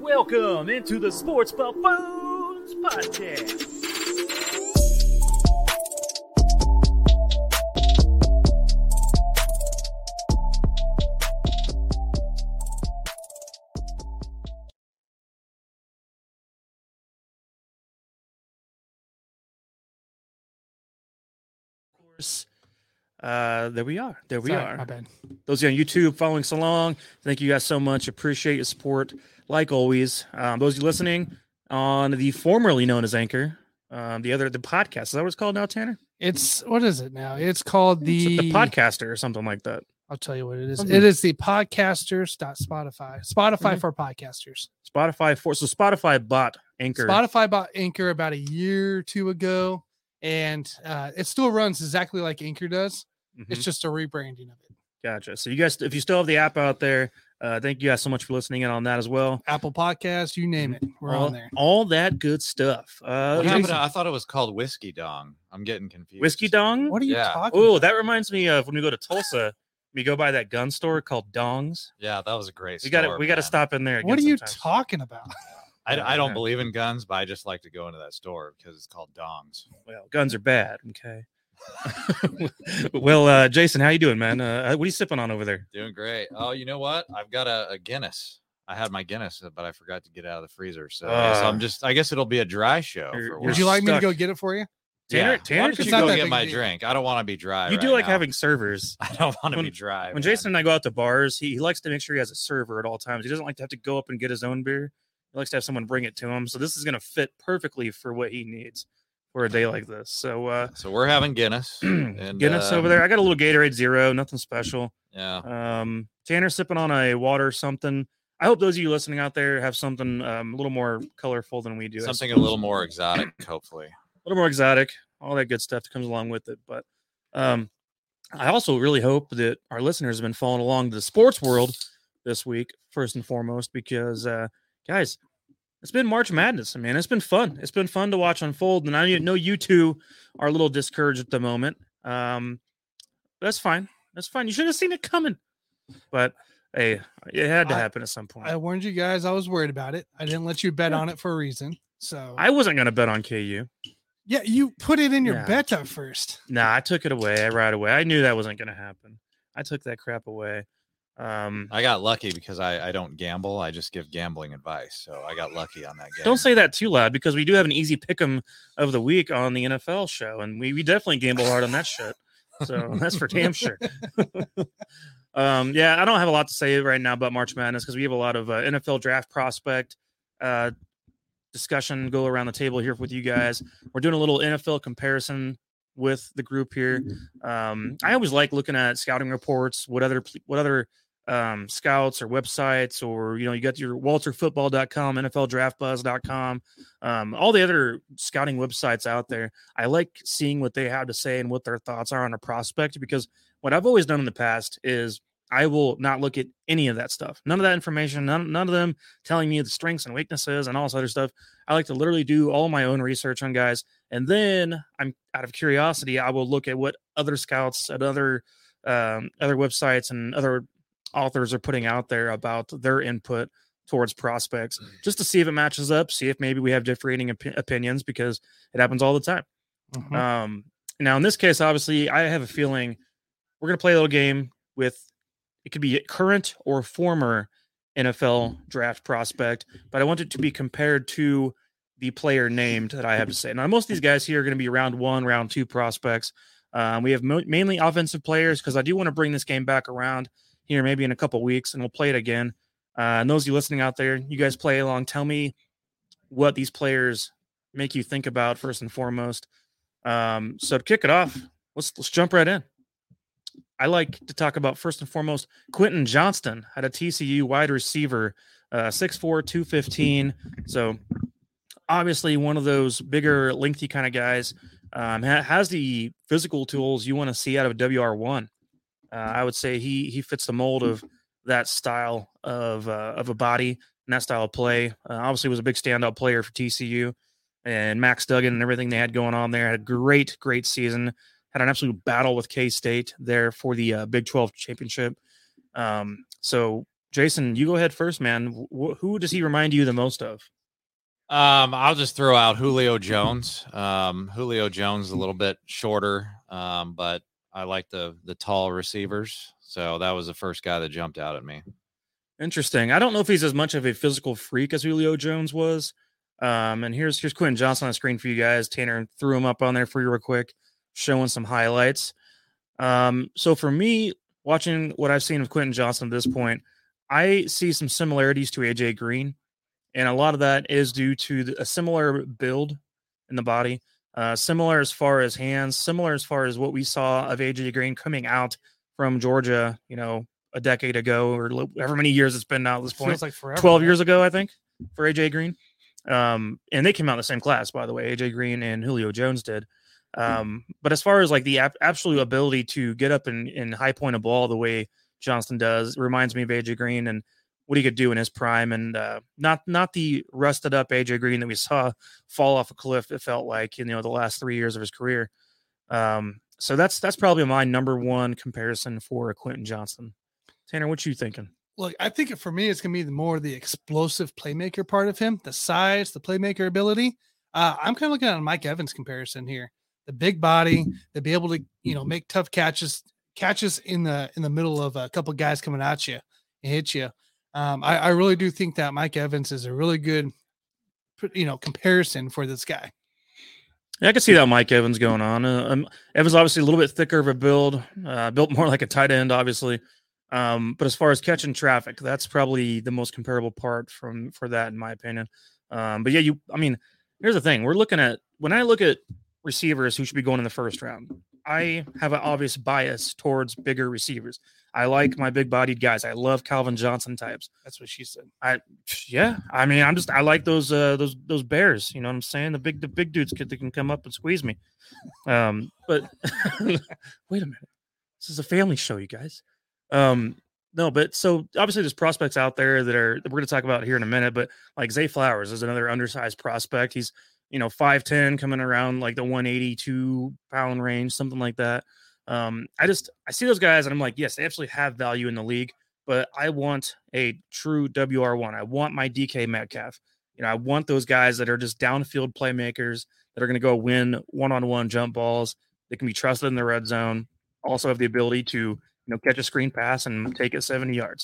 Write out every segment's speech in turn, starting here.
Welcome into the Sports Buffos Podcast. There we are. Sorry, my bad. Those of you on YouTube following so long, thank you guys so much. Appreciate your support, like always. Those of you listening on the formerly known as Anchor, the podcast. Is that what it's called now, Tanner? What is it now? It's called the Podcaster or something like that. I'll tell you what it is. It is the Podcasters.Spotify. Spotify for podcasters. Spotify bought Anchor. Spotify bought Anchor about a year or two ago, and it still runs exactly like Anchor does. Mm-hmm. It's just a rebranding of it. Gotcha. So you guys, if you still have the app out there, thank you guys so much for listening in on that as well. Apple Podcasts, you name it. We're on there. All that good stuff. I thought it was called Whiskey Dong. I'm getting confused. Whiskey Dong? What are you talking about? Oh, that reminds me of when we go to Tulsa, we go by that gun store called Dongs. Yeah, that was a great store. We got to stop in there. What are you talking about? I don't believe in guns, but I just like to go into that store because it's called Dongs. Well, guns are bad. Okay. Well, Jason, how you doing, man? What are you sipping on over there? Doing great. Oh, you know what? I've got a Guinness. I had my Guinness, but I forgot to get it out of the freezer. So I guess it'll be a dry show. Would you like me to go get it for you? Tanner, why don't you go get my drink? I don't want to be dry. You do like having servers. I don't want to be dry. When Jason and I go out to bars, he likes to make sure he has a server at all times. He doesn't like to have to go up and get his own beer. He likes to have someone bring it to him. So this is going to fit perfectly for what he needs for a day like this. So we're having Guinness. And, Guinness over there. I got a little Gatorade Zero, nothing special. Yeah. Tanner sipping on a water or something. I hope those of you listening out there have something a little more colorful than we do. Something a little more exotic, hopefully. A little more exotic, all that good stuff that comes along with it. But I also really hope that our listeners have been following along to the sports world this week, first and foremost, because guys, it's been March Madness, man. It's been fun. It's been fun to watch unfold. And I know you two are a little discouraged at the moment. That's fine. That's fine. You should have seen it coming. But hey, it had to happen at some point. I warned you guys. I was worried about it. I didn't let you bet on it for a reason. So I wasn't going to bet on KU. Yeah, you put it in your bet up first. Nah, I took it away right away. I knew that wasn't going to happen. I took that crap away. I got lucky because I don't gamble. I just give gambling advice. So I got lucky on that game. Don't say that too loud because we do have an easy pick'em of the week on the NFL show. And we definitely gamble hard on that shit. So that's for damn sure. Yeah, I don't have a lot to say right now about March Madness because we have a lot of NFL draft prospect discussion go around the table here with you guys. We're doing a little NFL comparison with the group here. I always like looking at scouting reports, what other scouts or websites, or you got your walterfootball.com, NFLDraftBuzz.com, all the other scouting websites out there. I like seeing what they have to say and what their thoughts are on a prospect, because what I've always done in the past is I will not look at any of that stuff. None of that information, none of them telling me the strengths and weaknesses and all this other stuff. I like to literally do all my own research on guys. And then I'm out of curiosity, I will look at what other scouts at other websites and other authors are putting out there about their input towards prospects, just to see if it matches up, see if maybe we have differing opinions, because it happens all the time. Mm-hmm. Now in this case, obviously I have a feeling we're going to play a little game with, it could be current or former NFL draft prospect, but I want it to be compared to the player named that I have to say. Now, most of these guys here are going to be round 1, round 2 prospects. We have mainly offensive players, because I do want to bring this game back around here maybe in a couple weeks, and we'll play it again. And those of you listening out there, you guys play along. Tell me what these players make you think about first and foremost. So to kick it off, let's jump right in. I like to talk about, first and foremost, Quentin Johnston, at a TCU wide receiver, 6'4", 215. So obviously one of those bigger, lengthy kind of guys, has the physical tools you want to see out of a WR1. I would say he fits the mold of that style of a body and that style of play. Obviously was a big standout player for TCU, and Max Duggan and everything they had going on there. Had a great season. Had an absolute battle with K-State there for the Big 12 championship. So Jason, you go ahead first, man. Who does he remind you the most of? I'll just throw out Julio Jones. Julio Jones a little bit shorter, but I like the tall receivers. So that was the first guy that jumped out at me. Interesting. I don't know if he's as much of a physical freak as Julio Jones was. And here's Quentin Johnson on the screen for you guys. Tanner threw him up on there for you real quick, showing some highlights. So for me, watching what I've seen of Quentin Johnson at this point, I see some similarities to AJ Green. And a lot of that is due to a similar build in the body, similar as far as hands, similar as far as what we saw of AJ Green coming out from Georgia, a decade ago or however many years it's been now at this point. Feels like forever. 12 years ago, I think, for AJ Green. And they came out in the same class, by the way. AJ Green and Julio Jones did. But as far as like the absolute ability to get up and high point a ball the way Johnston does, it reminds me of AJ Green and what he could do in his prime, and not the rusted up AJ Green that we saw fall off a cliff. It felt like the last 3 years of his career. So that's probably my number one comparison for Quentin Johnson. Tanner, what you thinking? Look, I think for me, it's going to be more the explosive playmaker part of him, the size, the playmaker ability. I'm kind of looking at a Mike Evans comparison here. The big body, to be able to, make tough catches in the middle of a couple guys coming at you and hit you. I really do think that Mike Evans is a really good, comparison for this guy. Yeah, I can see that Mike Evans going on. Evans obviously a little bit thicker of a build, built more like a tight end, obviously. But as far as catching traffic, that's probably the most comparable part for that, in my opinion. But yeah, here's the thing. When I look at receivers who should be going in the first round, I have an obvious bias towards bigger receivers. I like my big bodied guys. I love Calvin Johnson types. That's what she said. I like those bears. You know what I'm saying? The big dudes that can come up and squeeze me. But wait a minute. This is a family show, you guys. No, but so obviously there's prospects out there that we're going to talk about here in a minute, but like Zay Flowers is another undersized prospect. He's, 5'10", coming around like the 182 pound range, something like that. I see those guys and I'm like, yes, they actually have value in the league, but I want a true WR1. I want my DK Metcalf. I want those guys that are just downfield playmakers that are going to go win one-on-one jump balls. They can be trusted in the red zone. Also have the ability to, catch a screen pass and take it 70 yards.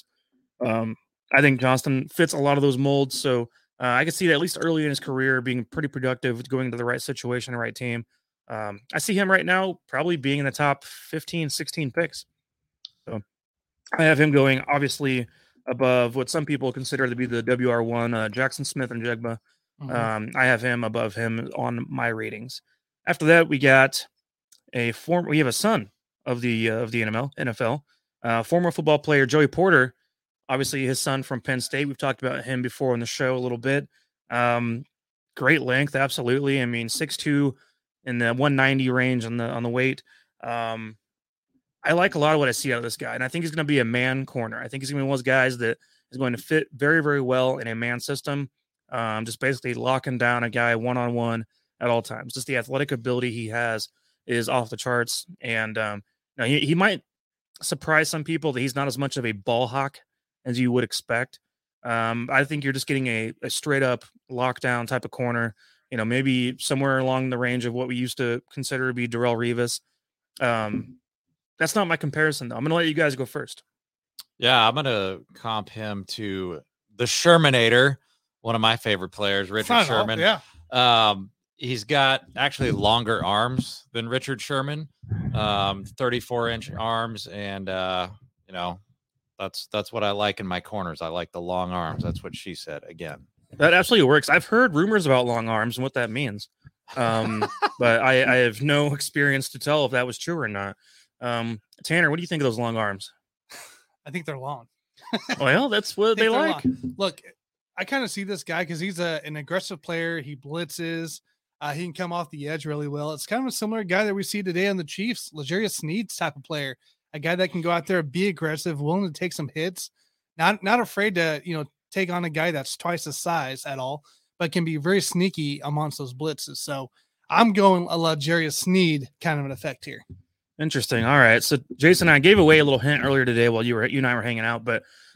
I think Johnston fits a lot of those molds. So I can see that at least early in his career being pretty productive, going to the right situation, the right team. I see him right now probably being in the top 15, 16 picks. So I have him going obviously above what some people consider to be the WR1, Jackson Smith and Jigba. Mm-hmm. I have him above him on my ratings. After that, we got we have a son of the NFL, former football player Joey Porter, obviously his son from Penn State. We've talked about him before on the show a little bit. Great length, absolutely. 6'2" in the 190 range on the weight. I like a lot of what I see out of this guy, and I think he's going to be a man corner. I think he's going to be one of those guys that is going to fit very, very well in a man system. Just basically locking down a guy one-on-one at all times. Just the athletic ability he has is off the charts, and he might surprise some people that he's not as much of a ball hawk as you would expect. I think you're just getting a straight up lockdown type of corner, maybe somewhere along the range of what we used to consider to be Darrelle Revis. That's not my comparison though. I'm going to let you guys go first. Yeah. I'm going to comp him to the Shermanator, one of my favorite players, Richard Sherman. Yeah. He's got actually longer arms than Richard Sherman, 34-inch arms. And, that's what I like in my corners. I like the long arms. That's what she said again. That absolutely works. I've heard rumors about long arms and what that means. But I have no experience to tell if that was true or not. Tanner, what do you think of those long arms? I think they're long. Well, that's what they like. Look, I kind of see this guy because he's an aggressive player. He blitzes. He can come off the edge really well. It's kind of a similar guy that we see today on the Chiefs, L'Jarius Sneed type of player, a guy that can go out there, be aggressive, willing to take some hits, not afraid to, take on a guy that's twice his size at all, but can be very sneaky amongst those blitzes. So I'm going a L'Jarius Sneed kind of an effect here. Interesting. All right. So Jason, I gave away a little hint earlier today while you and I were hanging out, but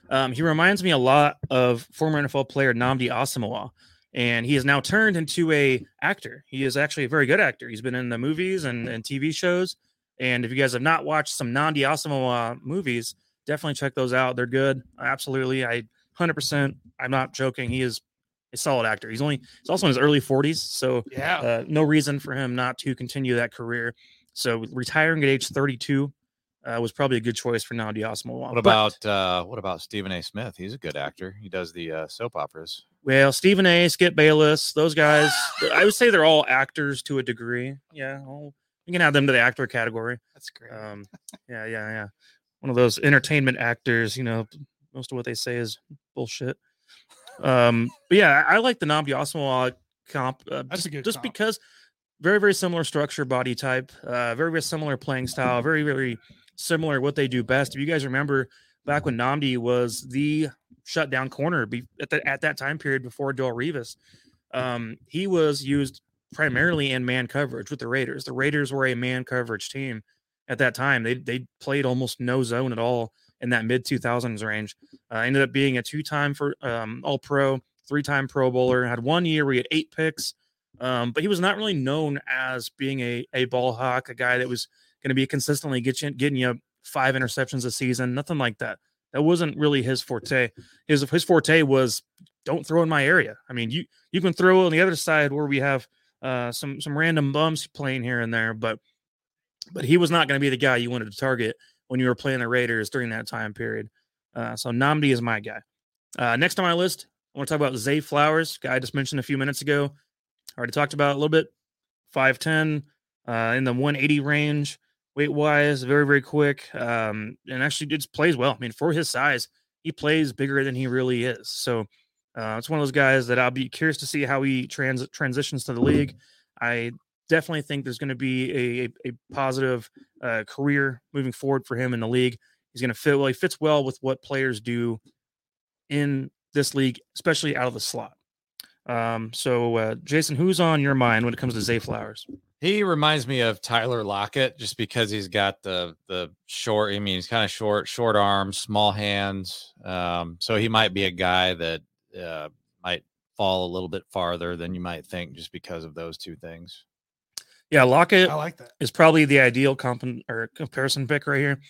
He reminds me a lot of former NFL player Nnamdi Asomugha, and he has now turned into a actor. He is actually a very good actor. He's been in the movies and TV shows. And if you guys have not watched some Nnamdi Asomugha movies, definitely check those out. They're good. Absolutely. 100%. I'm not joking. He is a solid actor. He's also in his early 40s. So no reason for him not to continue that career. So retiring at age 32 was probably a good choice for Nnamdi Asomugha. What about Stephen A. Smith? He's a good actor. He does the soap operas. Well, Stephen A., Skip Bayless, those guys, I would say they're all actors to a degree. Yeah, you can add them to the actor category. That's great. Yeah. One of those entertainment actors, most of what they say is bullshit. But yeah, I like the Nnamdi Asomugha comp. That's a good just comp. Because very, very similar structure, body type, very, very similar playing style, very, very similar what they do best. If you guys remember back when Nnamdi was the shutdown corner at that time period before Del Rivas, he was used primarily in man coverage with the Raiders. The Raiders were a man coverage team at that time. They played almost no zone at all in that mid 2000s range. Ended up being a 2-time for All Pro, 3-time Pro Bowler. Had 1 year where he had 8 picks, but he was not really known as being a ball hawk, a guy that was going to be consistently getting you 5 interceptions a season, nothing like that. That wasn't really his forte. His forte was don't throw in my area. I mean, you can throw on the other side where we have some random bums playing here and there, but he was not going to be the guy you wanted to target when you were playing the Raiders during that time period. So Nnamdi is my guy. Next on my list, I want to talk about Zay Flowers, guy I just mentioned a few minutes ago. Already talked about it a little bit. 5'10", in the 180 range, weight-wise, very, very quick, and actually just plays well. I mean, for his size, he plays bigger than he really is. So it's one of those guys that I'll be curious to see how he transitions to the league. I definitely think there's going to be a positive career moving forward for him in the league. He's going to fit well. He fits well with what players do in this league, especially out of the slot. So Jason, who's on your mind when it comes to Zay Flowers? He reminds me of Tyler Lockett just because he's got the short. I mean, he's kind of short arms, small hands. So he might be a guy that might fall a little bit farther than you might think just because of those two things. Yeah, Lockett I like that. Is probably the ideal comparison pick right here.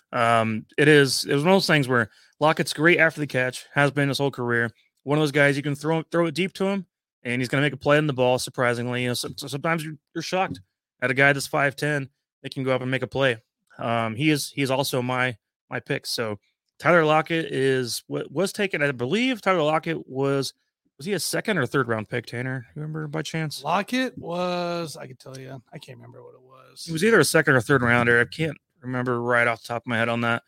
It was one of those things where Lockett's great after the catch, has been his whole career. One of those guys you can throw it deep to him, and he's going to make a play on the ball. Surprisingly, so sometimes you're shocked at a guy that's 5'10" that can go up and make a play. He is also my pick. So Tyler Lockett is what was taken. I believe Tyler Lockett was he a 2nd or 3rd round pick? Tanner, remember by chance? Lockett was. I can tell you. I can't remember what it was. He was either a 2nd or 3rd rounder. I can't remember right off the top of my head on that.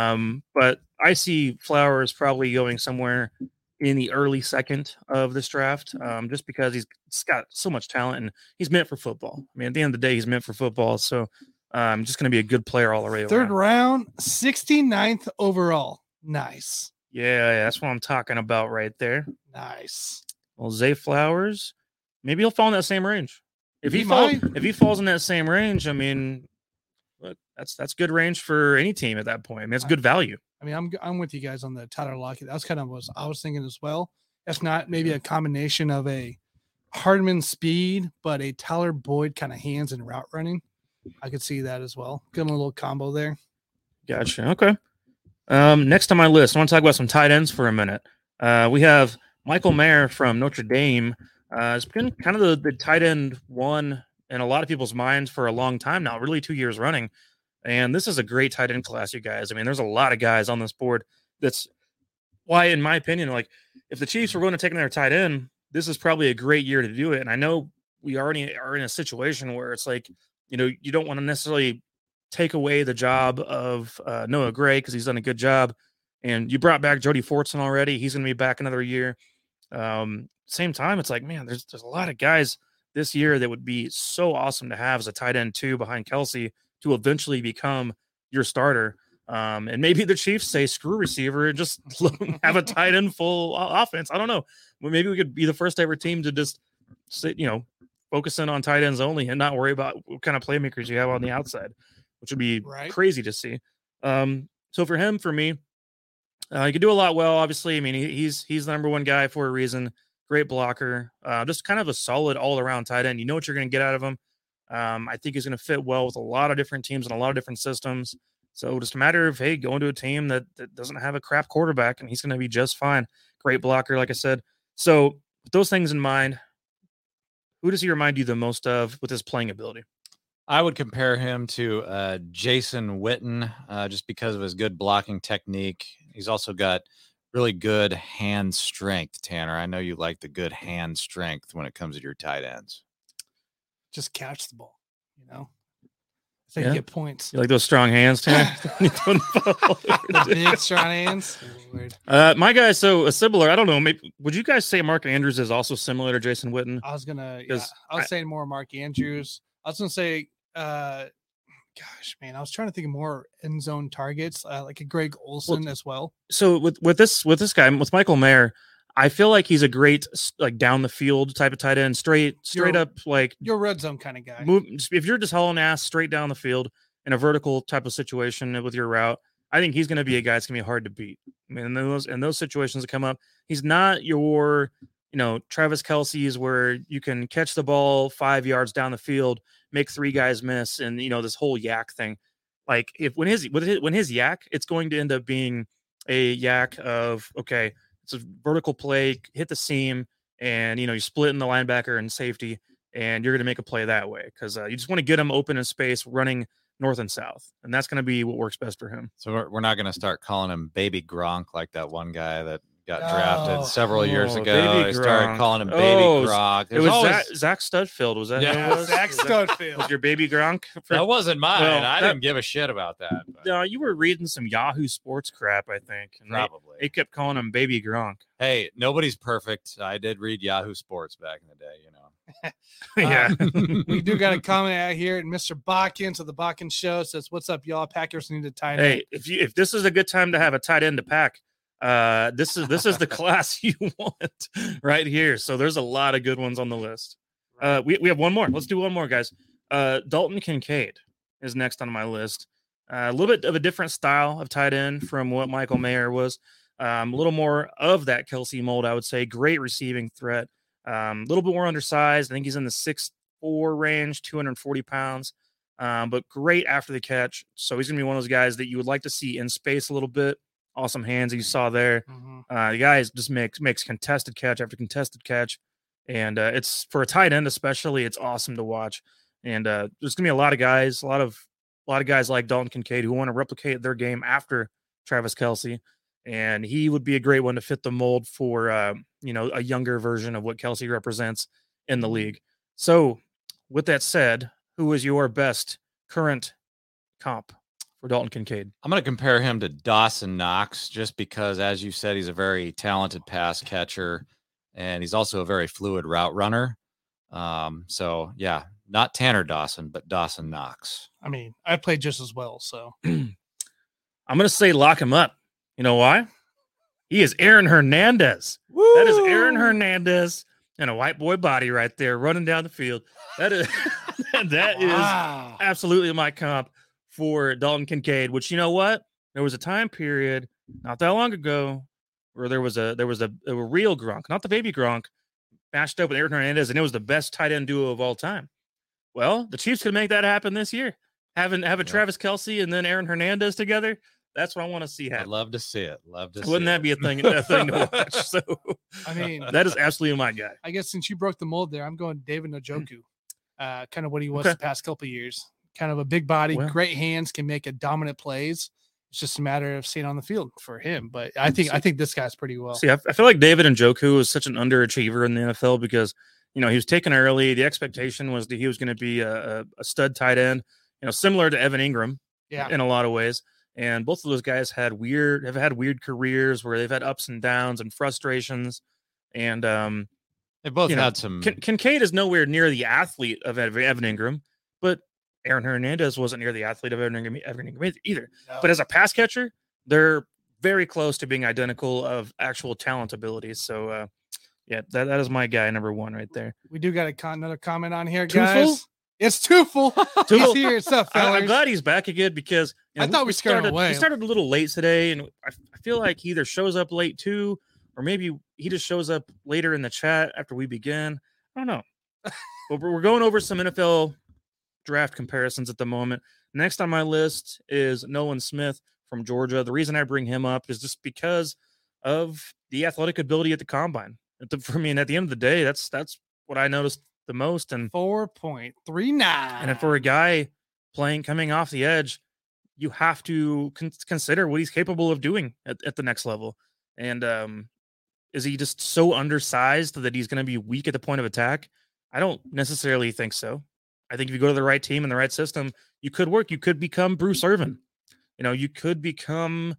But I see Flowers probably going somewhere in the early 2nd of this draft, just because he's got so much talent and he's meant for football. I mean, at the end of the day, he's meant for football. So just going to be a good player all the way around. 3rd round, 69th overall. Nice. Yeah, that's what I'm talking about right there. Nice. Well, Zay Flowers, maybe he'll fall in that same range. If he falls in that same range, I mean, look, that's good range for any team at that point. I mean, it's good value. I mean, I'm with you guys on the Tyler Lockett. That's kind of what I was thinking as well. If not, maybe a combination of a Hardman speed, but a Tyler Boyd kind of hands and route running. I could see that as well. Good little combo there. Gotcha. Okay. Next on my list, I want to talk about some tight ends for a minute. We have Michael Mayer from Notre Dame. It's been kind of the tight end one in a lot of people's minds for a long time now, really 2 years running. And this is a great tight end class, you guys. I mean, there's a lot of guys on this board. That's why, in my opinion, like if the Chiefs were going to take their tight end, this is probably a great year to do it. And I know we already are in a situation where it's like, you don't want to necessarily take away the job of Noah Gray because he's done a good job. And you brought back Jody Fortson already. He's going to be back another year. Same time, it's like, man, there's a lot of guys this year that would be so awesome to have as a tight end 2 behind Kelsey to eventually become your starter. And maybe the Chiefs say screw receiver and just have a tight end full offense. I don't know. Maybe we could be the first ever team to just sit, focus in on tight ends only and not worry about what kind of playmakers you have on the outside, which would be crazy to see. So for me, He could do a lot well, obviously. I mean, he's the number one guy for a reason. Great blocker. Just kind of a solid all-around tight end. You know what you're going to get out of him. I think he's going to fit well with a lot of different teams and a lot of different systems. So just a matter of, hey, going to a team that doesn't have a crap quarterback, and he's going to be just fine. Great blocker, like I said. So with those things in mind, who does he remind you the most of with his playing ability? I would compare him to Jason Witten just because of his good blocking technique. He's also got really good hand strength, Tanner. I know you like the good hand strength when it comes to your tight ends. Just catch the ball, I think you get points. You like those strong hands, Tanner? Big strong hands. Weird. My guy, so a similar. I don't know. Maybe, would you guys say Mark Andrews is also similar to Jason Witten? I was saying more Mark Andrews. I was gonna say, gosh, man, I was trying to think of more end zone targets, like a Greg Olsen as well. So with this guy, with Michael Mayer, I feel like he's a great like down the field type of tight end, straight up like your red zone kind of guy. If you're just hauling ass straight down the field in a vertical type of situation with your route, I think he's going to be a guy that's going to be hard to beat. I mean, in those situations that come up, he's not your Travis Kelce's where you can catch the ball 5 yards down the field, make 3 guys miss, and this whole yak thing. Like when his yak, it's going to end up being a yak of okay. It's a vertical play, hit the seam, and you split in the linebacker and safety, and you're going to make a play that way because you just want to get him open in space, running north and south, and that's going to be what works best for him. So we're not going to start calling him Baby Gronk like that one guy that got drafted several years ago. They started calling him Baby Gronk. It was Zach Studfield. Was that? Yeah, who it was? Zach Studfield. Was your Baby Gronk? That wasn't mine. I didn't give a shit about that. No, you were reading some Yahoo Sports crap, I think. And probably. They kept calling him Baby Gronk. Hey, nobody's perfect. I did read Yahoo Sports back in the day, Yeah. We do got a comment out here, and Mr. Bakken of the Bakken Show says, "What's up, y'all? Packers need a tight end." Hey, if this is a good time to have a tight end to pack, this is the class you want right here. So there's a lot of good ones on the list. We have one more. Let's do one more, guys. Dalton Kincaid is next on my list. A little bit of a different style of tight end from what Michael Mayer was. A little more of that Kelce mold, I would say. Great receiving threat. A little bit more undersized. I think he's in the 6'4" range, 240 pounds. But great after the catch. So he's going to be one of those guys that you would like to see in space a little bit. Awesome hands you saw there. The guy just makes contested catch after contested catch. And it's for a tight end, especially, it's awesome to watch. And there's going to be a lot of guys, a lot of guys like Dalton Kincaid who want to replicate their game after Travis Kelce. And he would be a great one to fit the mold for, a younger version of what Kelce represents in the league. So with that said, who is your best current comp for Dalton Kincaid? I'm going to compare him to Dawson Knox just because, as you said, he's a very talented pass catcher and he's also a very fluid route runner. So yeah, not Tanner Dawson, but Dawson Knox. I mean, I played just as well. So I'm going to say lock him up. You know why? He is Aaron Hernandez. Woo! That is Aaron Hernandez and a white boy body right there running down the field. That is is absolutely my comp for Dalton Kincaid, which, you know what? There was a time period not that long ago where there was a real Gronk, not the baby Gronk, matched up with Aaron Hernandez, and it was the best tight end duo of all time. Well, the Chiefs could make that happen this year. Having Travis Kelce and then Aaron Hernandez together. That's what I want to see happen. I'd love to see it. Wouldn't that be a thing to watch? So, I mean, that is absolutely my guy. I guess since you broke the mold there, I'm going David Njoku. Kind of what he was the past couple of years. Kind of a big body, great hands, can make a dominant plays. It's just a matter of seeing on the field for him. But I think this guy's pretty well. See, I feel like David Njoku is such an underachiever in the NFL because he was taken early. The expectation was that he was going to be a stud tight end, similar to Evan Ingram, in a lot of ways. And both of those guys have had weird careers where they've had ups and downs and frustrations. And they both had some. Kincaid is nowhere near the athlete of Evan Ingram, but Aaron Hernandez wasn't near the athlete of Evan Ingram either. No. But as a pass catcher, they're very close to being identical of actual talent abilities. So, that is my guy, number one right there. We do got another comment on here, guys. It's Tufel. He's Tufel. here. What's up, fellas? I'm glad he's back again because I thought we scared him away. He started a little late today, and I feel like he either shows up late too, or maybe he just shows up later in the chat after we begin. I don't know. But we're going over some NFL draft comparisons at the moment. Next on my list is Nolan Smith from Georgia. The reason I bring him up is just because of the athletic ability at the combine. For me, and at the end of the day, that's what I noticed the most. And 4.39. And for a guy coming off the edge, you have to consider what he's capable of doing at the next level. And is he just so undersized that he's going to be weak at the point of attack? I don't necessarily think so. I think if you go to the right team and the right system, you could work. You could become Bruce Irvin. You could become,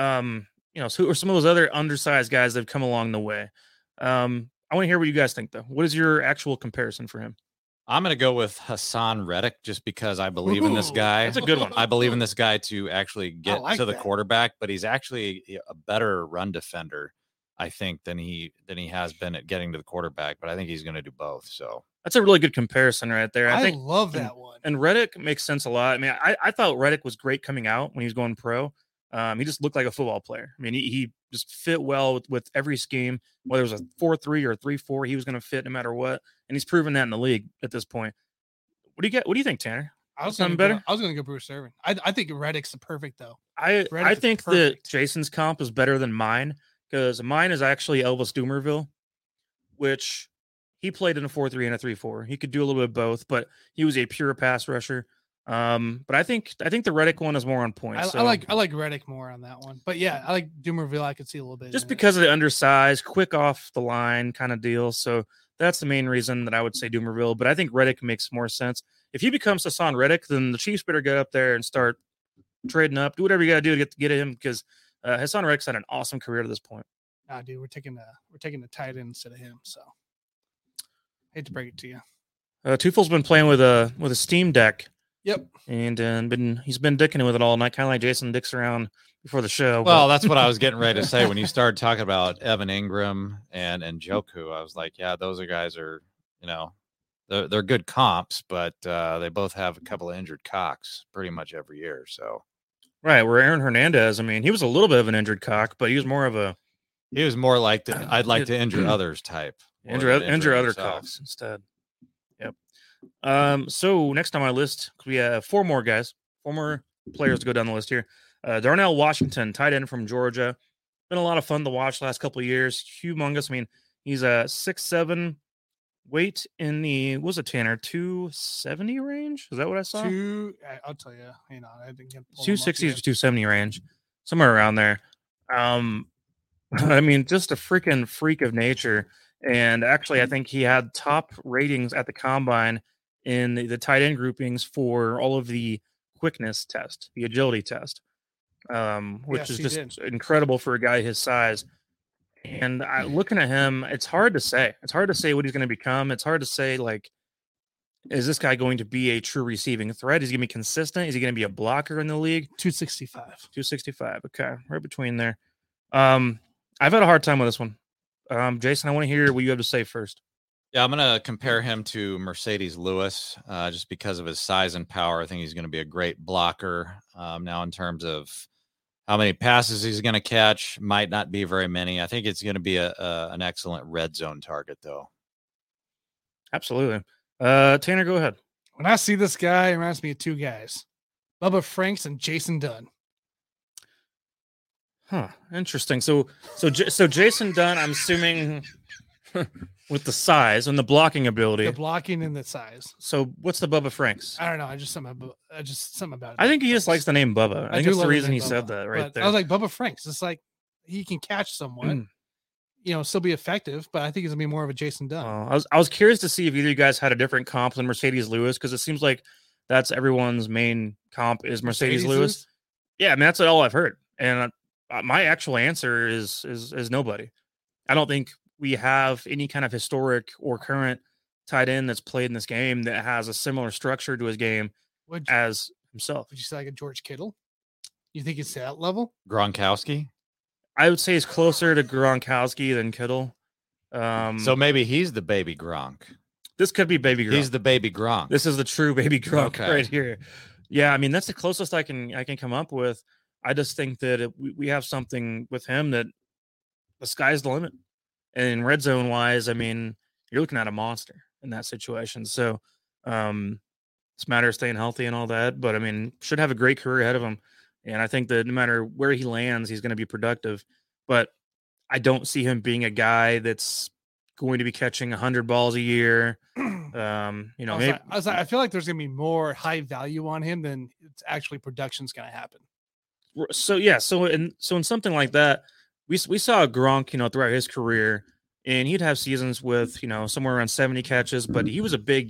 who are some of those other undersized guys that have come along the way. I want to hear what you guys think, though. What is your actual comparison for him? I'm going to go with Hassan Reddick just because I believe in this guy. That's a good one. I believe in this guy to actually get to the quarterback, but he's actually a better run defender, I think, than he has been at getting to the quarterback. But I think he's going to do both. So that's a really good comparison right there. I love that one. And Reddick makes sense a lot. I mean, I thought Reddick was great coming out when he was going pro. He just looked like a football player. I mean, he just fit well with every scheme, whether it was a 4-3 or a 3-4, he was going to fit no matter what. And he's proven that in the league at this point. What do you think, Tanner? I was going to go Bruce Irvin. I think Reddick's the perfect though. I think that Jason's comp is better than mine because mine is actually Elvis Dumervil, which he played in a 4-3 and a 3-4. He could do a little bit of both, but he was a pure pass rusher. But I think the Reddick one is more on point. I like Reddick more on that one. But yeah, I like Dumervil. I could see a little bit just because of the undersized, quick off the line kind of deal. So that's the main reason that I would say Dumervil. But I think Reddick makes more sense. If he becomes Hassan Reddick, then the Chiefs better get up there and start trading up. Do whatever you got to do to get him because Hassan Reddick's had an awesome career to this point. Nah, dude, we're taking the tight end instead of him. So hate to break it to you. Tufel's been playing with a Steam Deck. Yep. And he's been dicking with it all night, kind of like Jason dicks around before the show. Well, that's what I was getting ready to say when you started talking about Evan Ingram and Njoku. I was like, yeah, those guys are, they're good comps, but they both have a couple of injured cocks pretty much every year. So, right, where Aaron Hernandez, I mean, he was a little bit of an injured cock, but he was more like the I'd like to injure others type. Injure other cocks instead. So next on my list, we have four more players to go down the list here. Darnell Washington, tight end from Georgia. Been a lot of fun to watch the last couple of years. Humongous. I mean, he's a 6'7", weight in the, what was it, Tanner, 270 range? Is that what I saw? I'll tell you. Hang on, I didn't get 260 to 270 range, somewhere around there. I mean, just a freaking freak of nature. And actually, I think he had top ratings at the combine in the tight end groupings for all of the quickness test, the agility test, which is just incredible for a guy his size. And looking at him, it's hard to say. It's hard to say what he's going to become. It's hard to say, like, is this guy going to be a true receiving threat? Is he going to be consistent? Is he going to be a blocker in the league? 265. 265. Okay, right between there. I've had a hard time with this one. Jason, I want to hear what you have to say first. Yeah, I'm going to compare him to Mercedes Lewis just because of his size and power. I think he's going to be a great blocker. Now, in terms of how many passes he's going to catch, might not be very many. I think it's going to be an excellent red zone target, though. Absolutely. Tanner, go ahead. When I see this guy, it reminds me of two guys, Bubba Franks and Jason Dunn. Huh. Interesting. So Jason Dunn, I'm assuming with the size and the blocking ability. The blocking and the size. So what's the Bubba Franks? I don't know. Just something about it. I think he just likes the name Bubba. I think that's the reason he said that right there. I was like, Bubba Franks. It's like he can catch someone, still be effective, but I think he's gonna be more of a Jason Dunn. I was curious to see if either of you guys had a different comp than Mercedes Lewis, because it seems like that's everyone's main comp is Mercedes Lewis. Yeah, I mean that's all I've heard. And my actual answer is nobody. I don't think we have any kind of historic or current tight end that's played in this game that has a similar structure to his game as himself. Would you say like a George Kittle? You think it's that level? Gronkowski? I would say he's closer to Gronkowski than Kittle. So maybe he's the baby Gronk. This could be baby Gronk. He's the baby Gronk. This is the true baby Gronk right here. Yeah, I mean, that's the closest I can come up with. I just think that we have something with him that the sky's the limit. And in red zone wise, I mean, you're looking at a monster in that situation. So it's a matter of staying healthy and all that. But I mean, should have a great career ahead of him. And I think that no matter where he lands, he's going to be productive. But I don't see him being a guy that's going to be catching 100 balls a year. I feel like there's going to be more high value on him than it's actually production's going to happen. So in something like that, we saw Gronk, throughout his career, and he'd have seasons with somewhere around 70 catches, but he was a big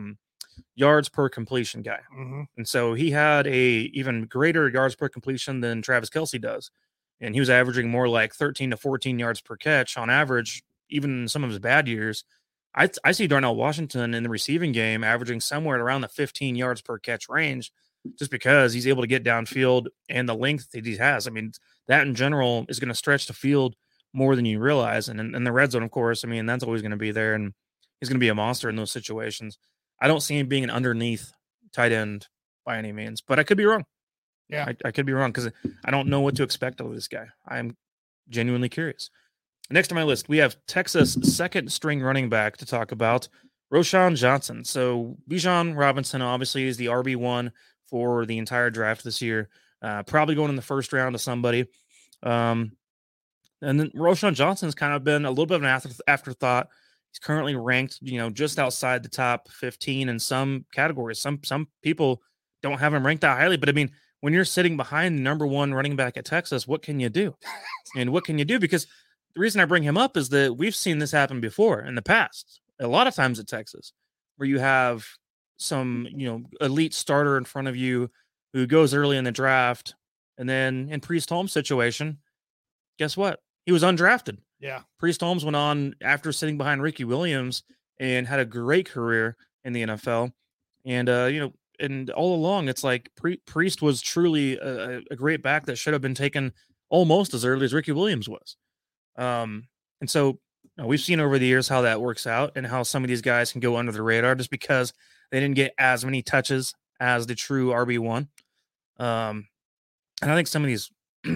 yards per completion guy, and so he had a even greater yards per completion than Travis Kelce does, and he was averaging more like 13 to 14 yards per catch on average, even in some of his bad years. I see Darnell Washington in the receiving game averaging somewhere around the 15 yards per catch range, just because he's able to get downfield and the length that he has. I mean, that in general is going to stretch the field more than you realize. And in the red zone, of course, I mean, that's always going to be there, and he's going to be a monster in those situations. I don't see him being an underneath tight end by any means, but I could be wrong. Yeah, I could be wrong because I don't know what to expect of this guy. I'm genuinely curious. Next on my list, we have Texas second string running back to talk about, Roschon Johnson. So Bijan Robinson obviously is the RB1 for the entire draft this year. Probably going in the first round to somebody. And then Roschon Johnson's kind of been a little bit of an afterthought. He's currently ranked, just outside the top 15 in some categories. Some people don't have him ranked that highly, but I mean, when you're sitting behind the number one running back at Texas, what can you do? And what can you do? Because the reason I bring him up is that we've seen this happen before in the past, a lot of times at Texas, where you have some, elite starter in front of you who goes early in the draft, and then in Priest Holmes' situation, guess what? He was undrafted. Yeah. Priest Holmes went on after sitting behind Ricky Williams and had a great career in the NFL. And, and all along, it's like Priest was truly a great back that should have been taken almost as early as Ricky Williams was. And so we've seen over the years how that works out and how some of these guys can go under the radar just because they didn't get as many touches as the true RB1. And I think some of these,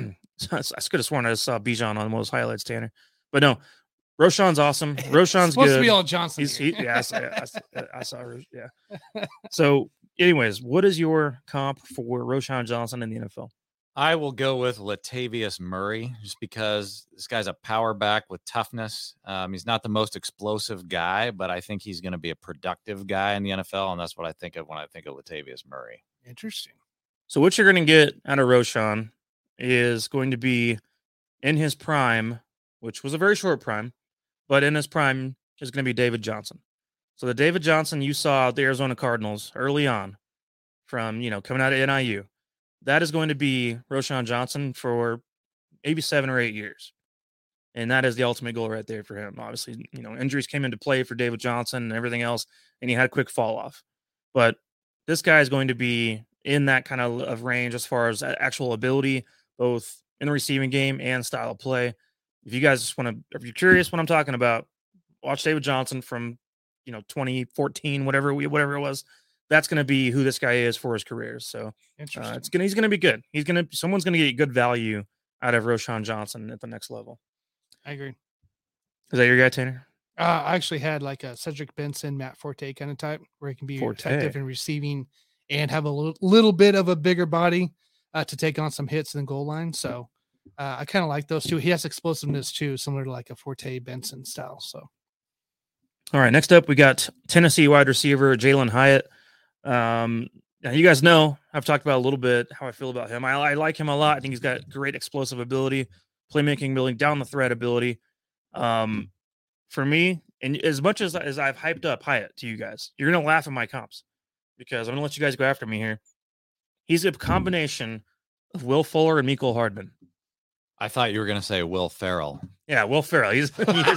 I could have sworn I saw Bijan on those highlights, Tanner. But no, Roschon's awesome. Roschon's supposed good. to be all Johnson. I saw. Yeah. So, anyways, what is your comp for Roschon Johnson in the NFL? I will go with Latavius Murray just because this guy's a power back with toughness. He's not the most explosive guy, but I think he's going to be a productive guy in the NFL, and that's what I think of when I think of Latavius Murray. Interesting. So what you're going to get out of Roschon is going to be in his prime, which was a very short prime, but in his prime is going to be David Johnson. So the David Johnson you saw at the Arizona Cardinals early on from, coming out of NIU, that is going to be Roschon Johnson for maybe 7 or 8 years. And that is the ultimate goal right there for him. Obviously, injuries came into play for David Johnson and everything else, and he had a quick fall off. But this guy is going to be in that kind of range as far as actual ability, both in the receiving game and style of play. If you guys just if you're curious what I'm talking about, watch David Johnson from, 2014, whatever it was. That's going to be who this guy is for his career. So he's going to be good. Someone's going to get good value out of Roschon Johnson at the next level. I agree. Is that your guy, Tanner? I actually had like a Cedric Benson, Matt Forte kind of type where he can be effective in receiving and have a little bit of a bigger body to take on some hits in the goal line. So I kind of like those two. He has explosiveness too, similar to like a Forte Benson style. So. All right. Next up, we got Tennessee wide receiver Jalin Hyatt. Now you guys know I've talked about a little bit how I feel about him. I like him a lot. I think he's got great explosive ability, playmaking ability, down the thread ability. For me, and as much as I've hyped up Hyatt to you guys, you're gonna laugh at my comps because I'm gonna let you guys go after me here. He's a combination of Will Fuller and Mecole Hardman. I thought you were gonna say Will Ferrell. Yeah, Will Ferrell. He's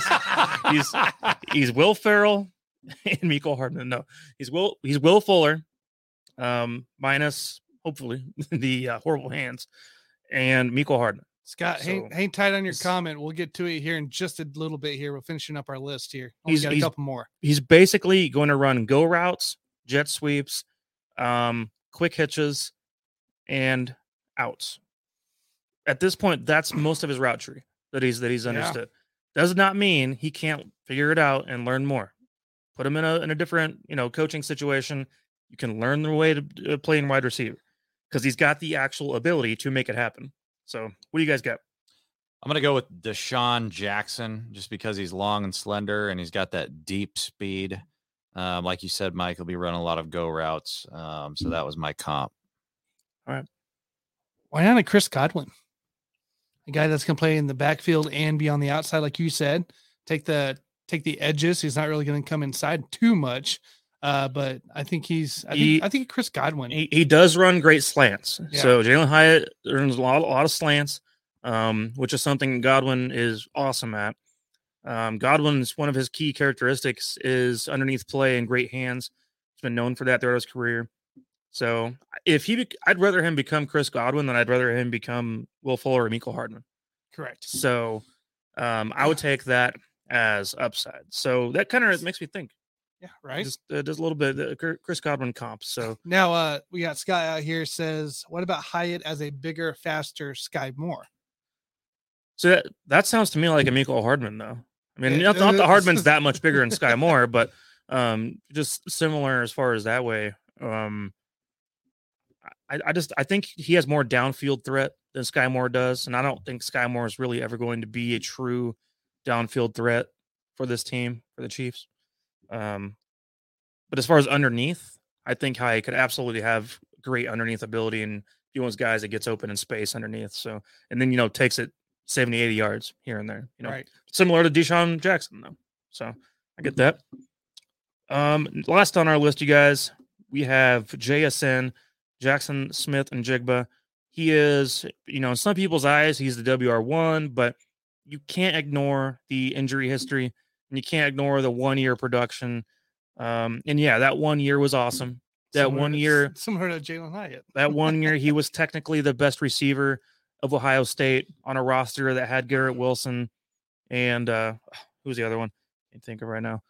Will Ferrell and Mecole Hardman. No, he's Will Fuller, minus hopefully the horrible hands, and Mecole Hardman. Scott, So, hang tight on your it's- comment. We'll get to it here in just a little bit here. We're finishing up our list here. Only got a he's couple more. he's basically going to run go routes, jet sweeps, quick hitches, and outs. At this point, that's most of his route tree that he's Yeah. understood. Does not mean he can't figure it out and learn more. Put him in a different, coaching situation. You can learn the way to play in wide receiver because he's got the actual ability to make it happen. So, what do you guys got? I'm going to go with Deshaun Jackson just because he's long and slender and he's got that deep speed. Like you said, Mike, he'll be running a lot of go routes. So that was my comp. Why not a Chris Godwin? A guy that's going to play in the backfield and be on the outside, like you said. Take the edges. He's not really going to come inside too much. But I think I think Chris Godwin. He does run great slants. Yeah. So Jalen Hyatt runs a lot of slants, which is something Godwin is awesome at. Godwin's one of his key characteristics is underneath play and great hands. He's been known for that throughout his career. So I'd rather him become Chris Godwin than I'd rather him become Will Fuller or Mecole Hardman. Correct. So I would take that as upside. So that kind of makes me think. Yeah, right. Just a little bit Chris Godwin comp. So now we got Sky out here says, what about Hyatt as a bigger, faster Sky Moore? So that sounds to me like a Mecole Hardman, though. I mean, not that Hardman's that much bigger than Sky Moore, but just similar as far as that way. I think he has more downfield threat than Sky Moore does, and I don't think Sky Moore is really ever going to be a true downfield threat for this team, for the Chiefs. But as far as underneath, I think Hyatt could absolutely have great underneath ability and be one of those guys that gets open in space underneath. So, and then, takes it 70, 80 yards here and there, right. Similar to Deshaun Jackson, though. So I get that. Last on our list, you guys, we have JSN, Jackson Smith and Jigba. He is, in some people's eyes, he's the WR1, but you can't ignore the injury history and you can't ignore the 1 year production. And yeah, that 1 year was awesome. That 1 year, similar to Jalen Hyatt. That 1 year, he was technically the best receiver of Ohio State on a roster that had Garrett Wilson and who's the other one? I can't think of right now.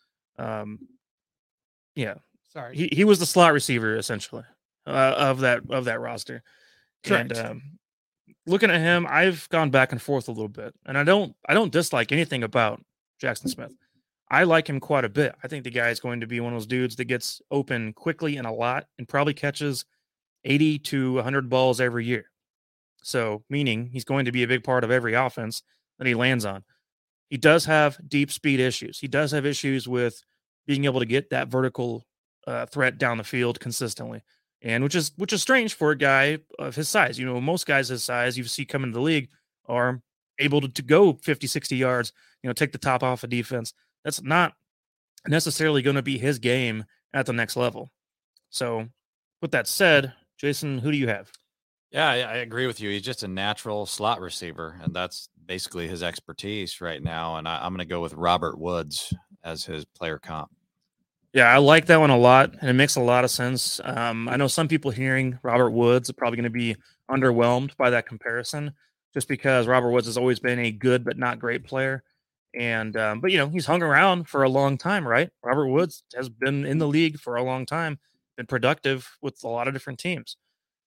Yeah, sorry, he was the slot receiver essentially of that roster. Correct. And looking at him, I've gone back and forth a little bit, and I don't dislike anything about Jackson Smith. I like him quite a bit. I think the guy is going to be one of those dudes that gets open quickly and a lot and probably catches 80 to 100 balls every year. So, meaning he's going to be a big part of every offense that he lands on. He does have deep speed issues. He does have issues with being able to get that vertical threat down the field consistently, and which is strange for a guy of his size. Most guys his size you see come into the league are able to go 50, 60 yards, take the top off a defense. That's not necessarily going to be his game at the next level. So, with that said, Jason, who do you have? Yeah, I agree with you. He's just a natural slot receiver, and that's basically his expertise right now. And I'm going to go with Robert Woods as his player comp. Yeah, I like that one a lot, and it makes a lot of sense. I know some people hearing Robert Woods are probably going to be underwhelmed by that comparison, just because Robert Woods has always been a good but not great player. And but he's hung around for a long time, right? Robert Woods has been in the league for a long time, been productive with a lot of different teams.